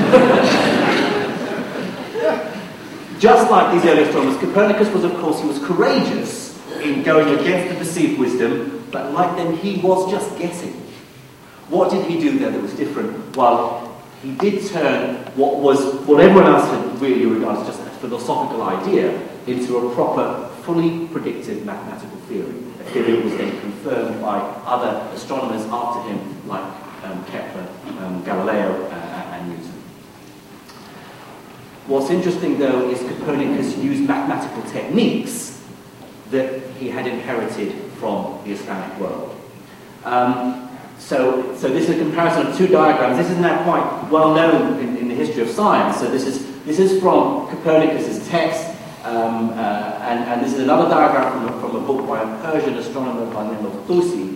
Speaker 2: Just like these early astronomers, Copernicus was, of course, he was courageous in going against the perceived wisdom, but like them, he was just guessing. What did he do there that was different? Well, he did turn what everyone else had really regarded as just a philosophical idea into a proper, fully predictive mathematical theory. A theory that was then confirmed by other astronomers after him, like Kepler, Galileo, and Newton. What's interesting, though, is Copernicus used mathematical techniques that he had inherited from the Islamic world. So this is a comparison of two diagrams. This is now quite well known in the history of science. So this is from Copernicus's text, and this is another diagram from a book by a Persian astronomer by the name of Tusi.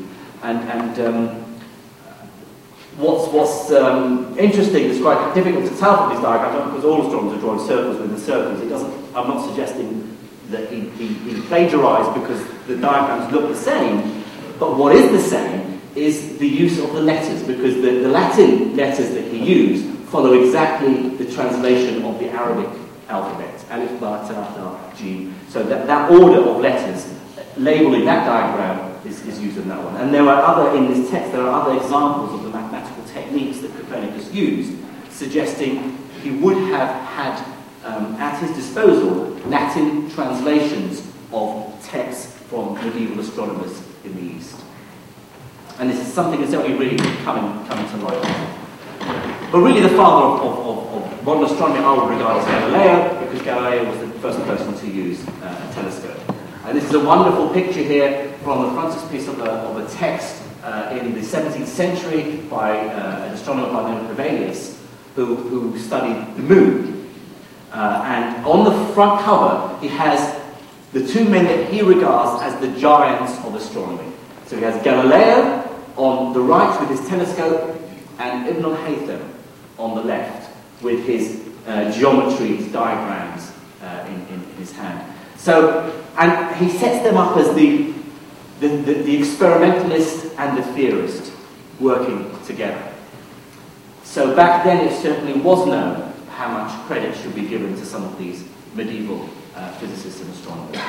Speaker 2: What's interesting, it's quite difficult to tell from these diagrams, because all astronomers are drawing circles within circles. It doesn't. I'm not suggesting that he plagiarized because the diagrams look the same, but what is the same is the use of the letters, because the Latin letters that he used follow exactly the translation of the Arabic alphabet, alif, ba, ta, ta, jim. So that order of letters labeled in that diagram is used in that one. And there are in this text, there are other examples of the mathematical techniques that Copernicus used, suggesting he would have had at his disposal Latin translations of texts from medieval astronomers in the East. And this is something that's only really coming to light. But really the father of modern astronomy I would regard as Galileo, because Galileo was the first person to use a telescope. And this is a wonderful picture here from the frontispiece of a text in the 17th century by an astronomer by the name of Hevelius, who studied the moon. And on the front cover, he has the two men that he regards as the giants of astronomy. So he has Galileo on the right with his telescope, and Ibn al-Haytham on the left with his geometry diagrams in his hand. So, and he sets them up as the experimentalist and the theorist working together. So back then it certainly was known how much credit should be given to some of these medieval physicists and astronomers.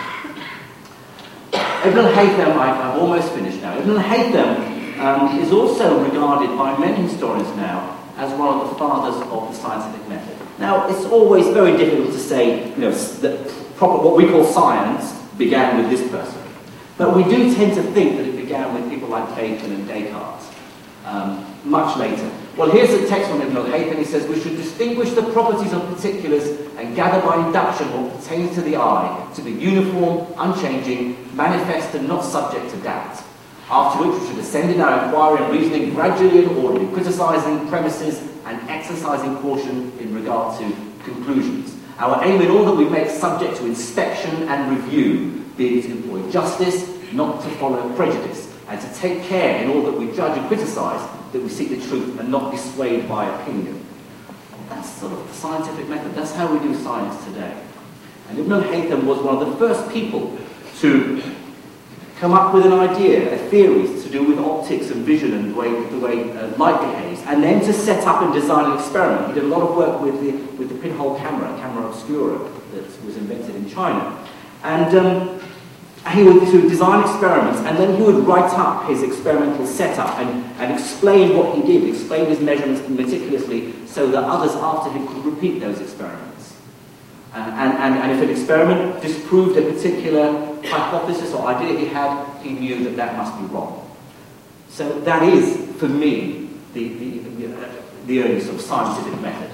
Speaker 2: Ibn al-Haytham, I've almost finished now. Ibn al-Haytham is also regarded by many historians now as one of the fathers of the scientific method. Now, it's always very difficult to say, that what we call science began with this person. But we do tend to think that it began with people like Bacon and Descartes, much later. Well, here's a text from Ibn al-Haytham. He says, we should distinguish the properties of particulars and gather by induction what pertains to the eye to be uniform, unchanging, manifest and not subject to doubt. After which we should ascend in our inquiry and reasoning gradually and orderly, criticising premises and exercising caution in regard to conclusions. Our aim in all that we make subject to inspection and review, being to employ justice, not to follow prejudice, and to take care in all that we judge and criticise that we seek the truth and not be swayed by opinion. That's sort of the scientific method. That's how we do science today. And Ibn al-Haytham was one of the first people to come up with an idea, a theory to do with optics and vision and the way light behaves, and then to set up and design an experiment. He did a lot of work with the pinhole camera obscura that was invented in China. And he would design experiments, and then he would write up his experimental setup and explain what he did, explain his measurements meticulously so that others after him could repeat those experiments. And if an experiment disproved a particular hypothesis or idea he had, he knew that that must be wrong. So that is, for me, the early sort of scientific method.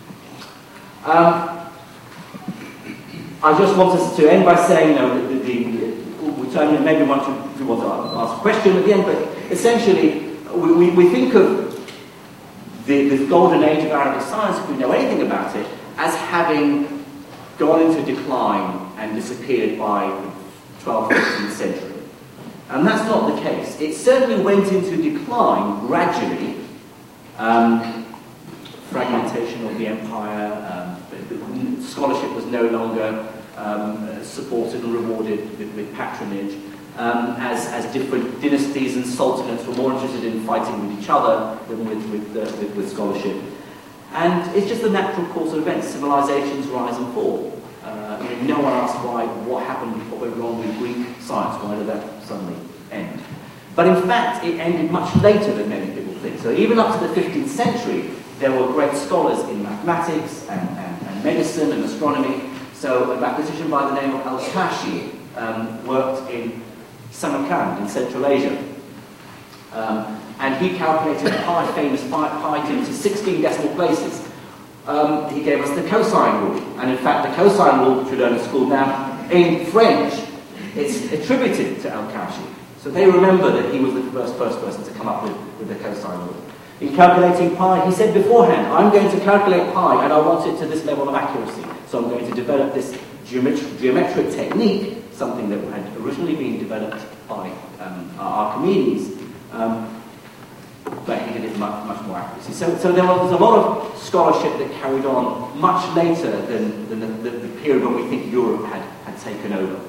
Speaker 2: I just want us to end by saying, maybe we want to ask a question at the end, but essentially, we think of the golden age of Arabic science, if we know anything about it, as having gone into decline and disappeared by the 12th, 13th century. And that's not the case. It certainly went into decline gradually. Fragmentation of the empire, scholarship was no longer supported and rewarded with patronage, as different dynasties and sultanates were more interested in fighting with each other than with scholarship. And it's just the natural course of events. Civilizations rise and fall. No one asked what happened, what went wrong with Greek science, why did that suddenly end? But in fact, it ended much later than many people think. So even up to the 15th century, there were great scholars in mathematics and medicine and astronomy. So a mathematician by the name of Al-Kashi worked in Samarkand in Central Asia. And he calculated pi, famous pi to 16 decimal places. He gave us the cosine rule. And in fact, the cosine rule, which we learn at school now, in French, it's attributed to Al-Kashi. So they remember that he was the first person to come up with the cosine rule. In calculating pi, he said beforehand, I'm going to calculate pi and I want it to this level of accuracy. So I'm going to develop this geometric technique, something that had originally been developed by Archimedes, but he did it much more accuracy. So there was a lot of scholarship that carried on much later than the period when we think Europe had taken over.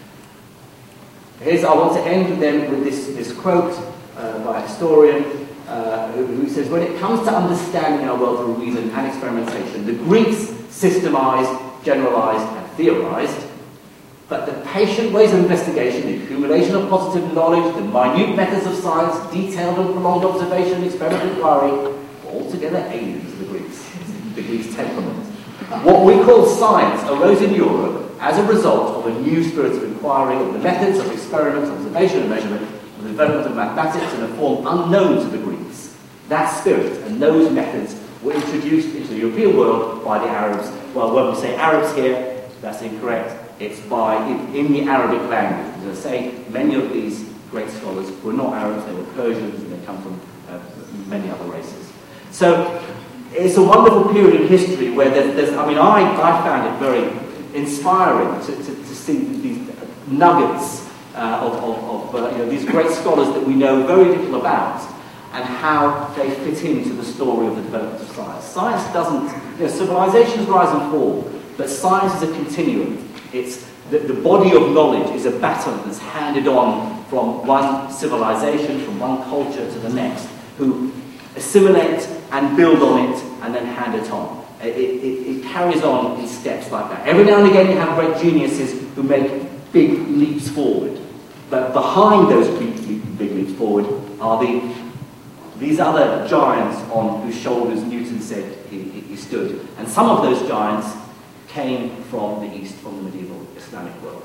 Speaker 2: I want to end with this quote by a historian who says, when it comes to understanding our world through reason and experimentation, the Greeks systemized, generalized, and theorized, but the patient ways of investigation, the accumulation of positive knowledge, the minute methods of science, detailed and prolonged observation and experimental inquiry, were altogether alien to the Greeks' temperament. What we call science arose in Europe as a result of a new spirit of inquiry, of the methods of experiment, observation and measurement, of the development of mathematics in a form unknown to the Greeks. That spirit and those methods were introduced into the European world by the Arabs. Well, when we say Arabs here, that's incorrect. It's in the Arabic language. As I say, many of these great scholars were not Arabs, they were Persians, and they come from many other races. So it's a wonderful period in history where I found it very inspiring to see these nuggets of these great scholars that we know very little about and how they fit into the story of the development of science. Science doesn't, civilizations rise and fall, but science is a continuum. It's the body of knowledge is a baton that's handed on from one civilization, from one culture to the next, who assimilate and build on it and then hand it on. It carries on in steps like that. Every now and again you have great geniuses who make big leaps forward. But behind those big leaps forward are these other giants on whose shoulders Newton said he stood. And some of those giants came from the East, from the medieval Islamic world.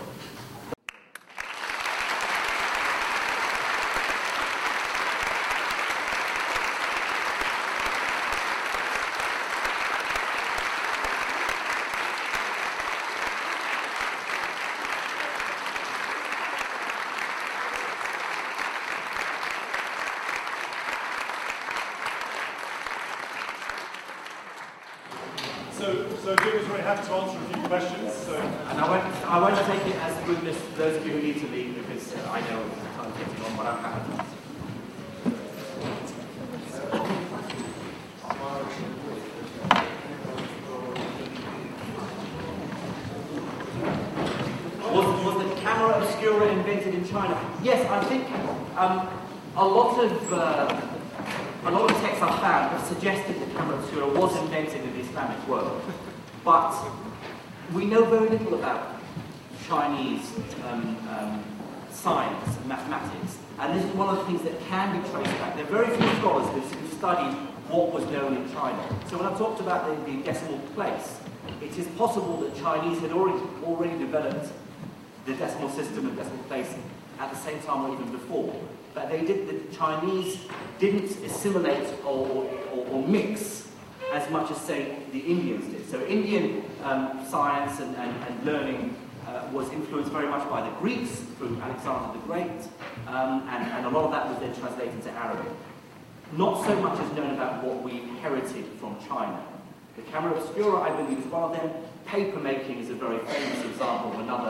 Speaker 1: So Jim is very happy to answer a few questions.
Speaker 2: And I won't take it as goodness to those of you who need to leave because I know I'm getting on what I'm happy to answer. Was the camera obscura invented in China? Yes, I think a lot of texts I've found have suggested the camera obscura was invented in the Islamic world. But we know very little about Chinese science and mathematics. And this is one of the things that can be traced back. There are very few scholars who studied what was known in China. So when I talked about the decimal place, it is possible that Chinese had already developed the decimal system and decimal place at the same time or even before. But the Chinese didn't assimilate or mix as much as, say, the Indians did. So Indian science and learning was influenced very much by the Greeks through Alexander the Great, and a lot of that was then translated into Arabic. Not so much is known about what we inherited from China. The camera obscura, I believe, is one of them. Paper making is a very famous example of another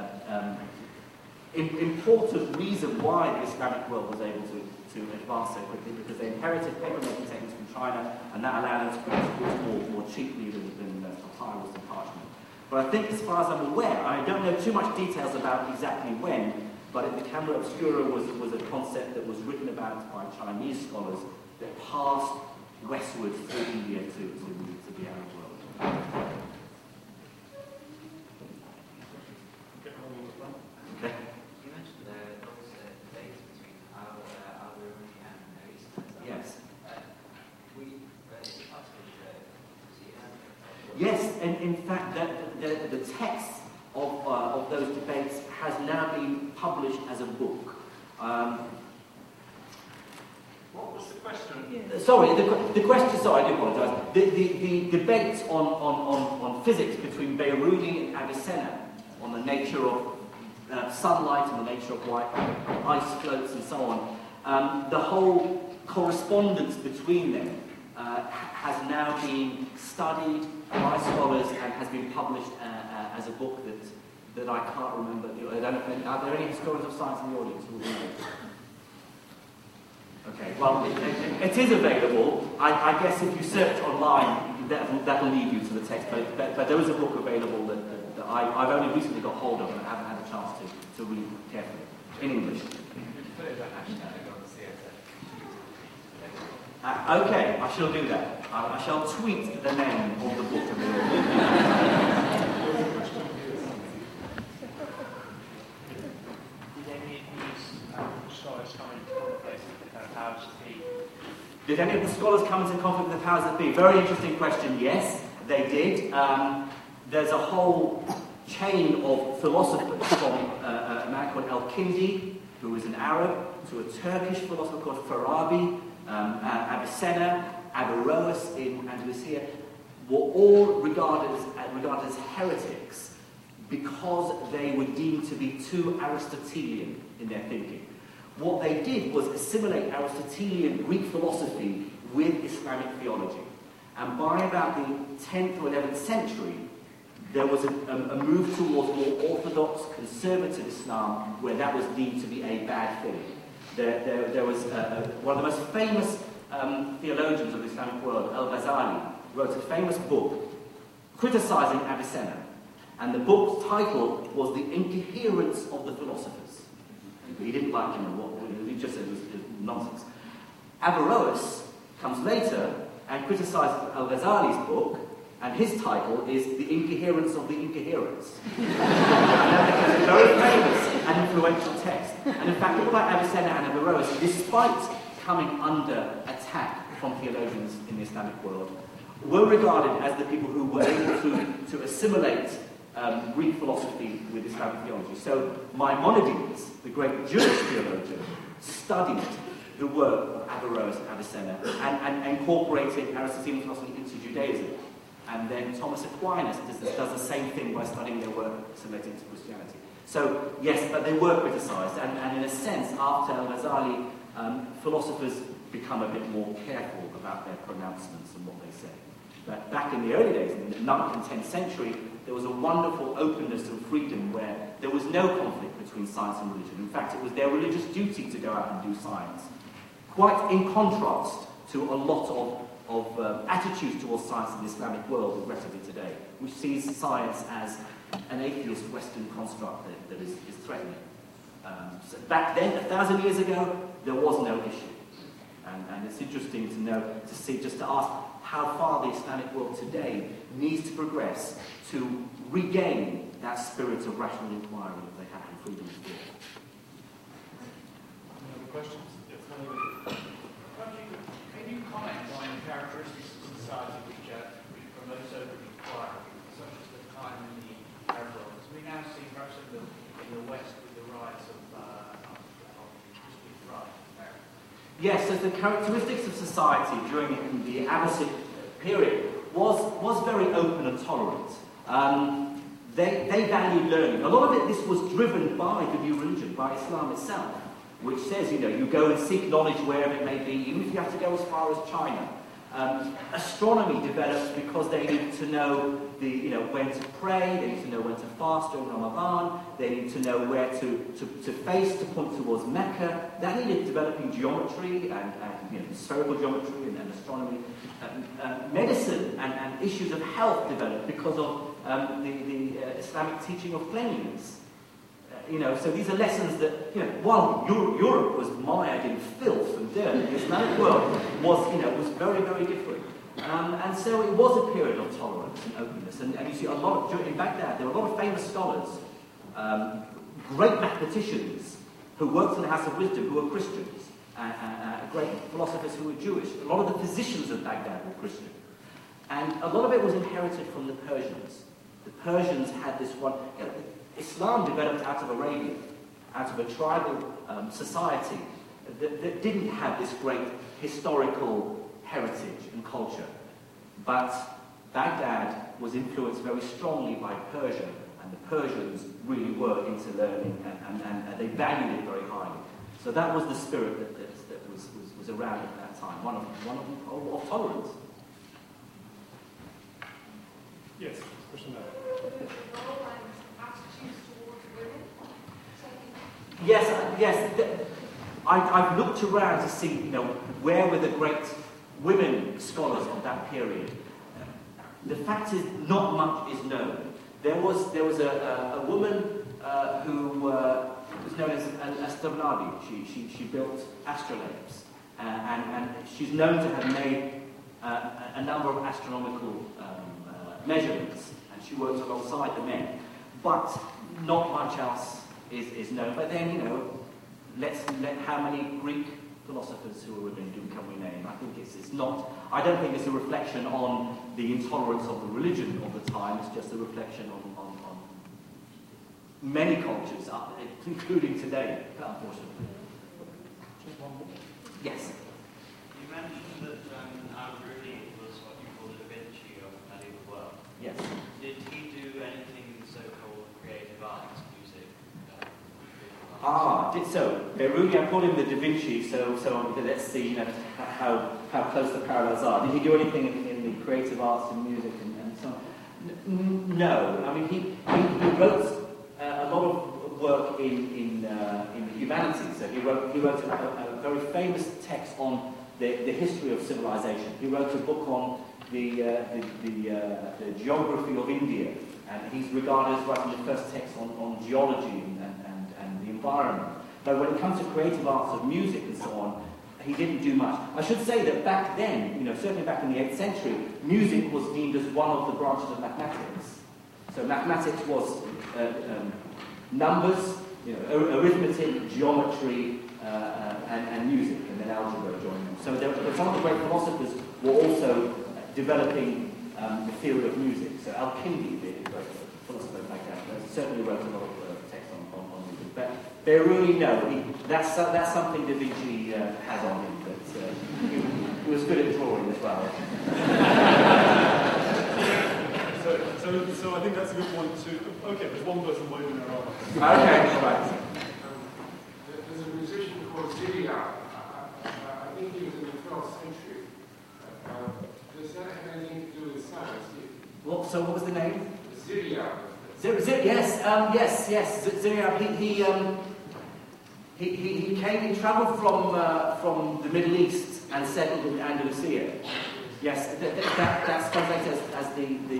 Speaker 2: important reason why the Islamic world was able to advance so quickly, because they inherited paper-making techniques from China, and that allowed them to produce books more cheaply than papyrus and parchment. But I think, as far as I'm aware, I don't know too much details about exactly when, but the camera obscura was a concept that was written about by Chinese scholars that passed westward through India to the Arab world. Okay. Yes. Yes, and in fact, the text of those debates has now been published as a book.
Speaker 1: What was the question?
Speaker 2: Sorry, the question. Sorry, I do apologise. The debate on physics between Biruni and Avicenna on the nature of sunlight and the nature of why ice floats and so on. The whole correspondence between them has now been studied by scholars and has been published as a book that I can't remember. I don't know, are there any historians of science in the audience who will know? Okay, well, it is available. I guess if you search online, that'll lead you to the text. But there is a book available that I've only recently got hold of and I haven't had a chance to read carefully in English. Okay, I shall do that. I shall tweet the name of the book available. Did any of the scholars come into conflict with the powers that be? Very interesting question. Yes, they did. There's a whole chain of philosophers from a man called Al-Kindi, who was an Arab, to a Turkish philosopher called Farabi, Avicenna, Averroes in Andalusia, were all regarded as heretics because they were deemed to be too Aristotelian in their thinking. What they did was assimilate Aristotelian Greek philosophy with Islamic theology. And by about the 10th or 11th century, there was a move towards more orthodox, conservative Islam, where that was deemed to be a bad thing. There was one of the most famous theologians of the Islamic world, Al-Ghazali, wrote a famous book criticizing Avicenna. And the book's title was The Incoherence of the Philosophers. He didn't like what he just said was nonsense. Averroes comes later and criticizes Al-Ghazali's book, and his title is The Incoherence of the Incoherence. And that becomes a very famous and influential text. And in fact, people like Avicenna and Averroes, despite coming under attack from theologians in the Islamic world, were regarded as the people who were able to assimilate Greek philosophy with Islamic theology. So Maimonides, the great Jewish theologian, studied the work of Averroes and Avicenna and incorporated Aristotelian philosophy into Judaism. And then Thomas Aquinas does the same thing by studying their work assimilating to Christianity. So yes, but they were criticized, and in a sense, after Al-Ghazali, philosophers become a bit more careful about their pronouncements and what they say. But back in the early days, in the 9th and 10th century, there was a wonderful openness and freedom where there was no conflict between science and religion. In fact, it was their religious duty to go out and do science. Quite in contrast to a lot of attitudes towards science in the Islamic world aggressively today, which sees science as an atheist Western construct that is threatening. So back then, 1,000 years ago, there was no issue. And it's interesting to know, to see, just to ask how far the Islamic world today needs to progress to regain that spirit of rational inquiry that they have in freedom of thought.
Speaker 3: Any other questions? Yes, can you comment on the characteristics of society which promotes open inquiry, such as the time in the Arab world? As we now see, perhaps in the West, with the rise of Christian right.
Speaker 2: Yes, so the characteristics of society during the Abbasid period was very open and tolerant. They valued learning. A lot of it, this was driven by the new religion, by Islam itself, which says, you go and seek knowledge wherever it may be, even if you have to go as far as China. Astronomy developed because they need to know when to pray, they need to know when to fast during Ramadan, they need to know where to face to point towards Mecca. That needed developing geometry and spherical geometry and astronomy. Medicine and issues of health developed because of the Islamic teaching of cleanliness. So these are lessons that, while Europe was mired in filth and dirt, the Islamic world was very, very different. And so it was a period of tolerance and openness. And you see a lot in Baghdad, there were a lot of famous scholars, great mathematicians who worked in the House of Wisdom who were Christians, great philosophers who were Jewish. A lot of the physicians of Baghdad were Christian. And a lot of it was inherited from the Persians. The Persians had this one... Islam developed out of Arabia, out of a tribal society that didn't have this great historical heritage and culture. But Baghdad was influenced very strongly by Persia, and the Persians really were into learning, and they valued it very highly. So that was the spirit that was around at that time, one of tolerance.
Speaker 1: Yes, question there.
Speaker 2: Yes. I've looked around to see, where were the great women scholars of that period. The fact is, not much is known. There was a woman who was known as Stavnadi. She built astrolabes, and she's known to have made a number of astronomical measurements, and she works alongside the men. But not much else is known. But then, how many Greek philosophers who are women can we name? I think it's not. I don't think it's a reflection on the intolerance of the religion of the time. It's just a reflection on many cultures, including today, unfortunately. Yes.
Speaker 4: You mentioned that Al-Biruni was what you call the Da Vinci of medieval work.
Speaker 2: Yes.
Speaker 4: Did he do anything so-called creative arts, music?
Speaker 2: So Biruni, I call him the Da Vinci. So let's see, how close the parallels are. Did he do anything in the creative arts and music and so on? No. I mean, he wrote a lot of work in the humanities. So he wrote a very famous text on the history of civilization. He wrote a book on the geography of India, and he's regarded as writing the first text on geology and the environment. But when it comes to creative arts of music and so on, he didn't do much. I should say that back then, certainly back in the 8th century, music was deemed as one of the branches of mathematics. So mathematics was numbers, arithmetic, geometry, and music, and then algebra joined them. So some of the great philosophers were also developing the theory of music. So Al-Kindi, the great philosopher back then, certainly wrote a lot of text on music. But Biruni, no, that's something Da Vinci has on him. But he was good at drawing as well.
Speaker 1: So I think that's a good point to... Okay, there's one person waving their arm.
Speaker 2: Okay, right.
Speaker 5: There's a musician called Ziryab. I think he was in the 12th century. Does that have anything to do with science?
Speaker 2: What was the name?
Speaker 5: Ziryab.
Speaker 2: Yes. Ziryab. He travelled from the Middle East and settled in Andalusia. Yes, that's translated as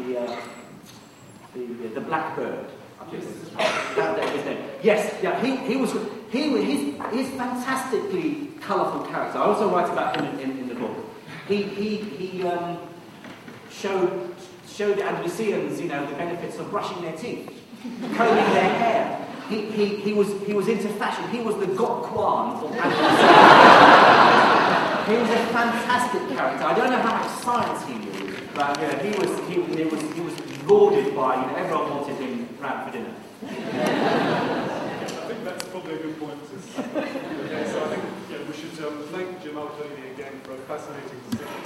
Speaker 2: the blackbird. I think that's his name. Yes, yeah. He's fantastically colourful character. I also write about him in the book. He showed the Andalusians, the benefits of brushing their teeth, combing their hair. He was into fashion. He was the Gokwan of Andalusia. He was a fantastic character. I don't know how much science he knew, but he was lauded by everyone wanted him round for dinner.
Speaker 1: I think that's probably a good point. Okay, so I think we should thank Jamal Clooney again for a fascinating discussion.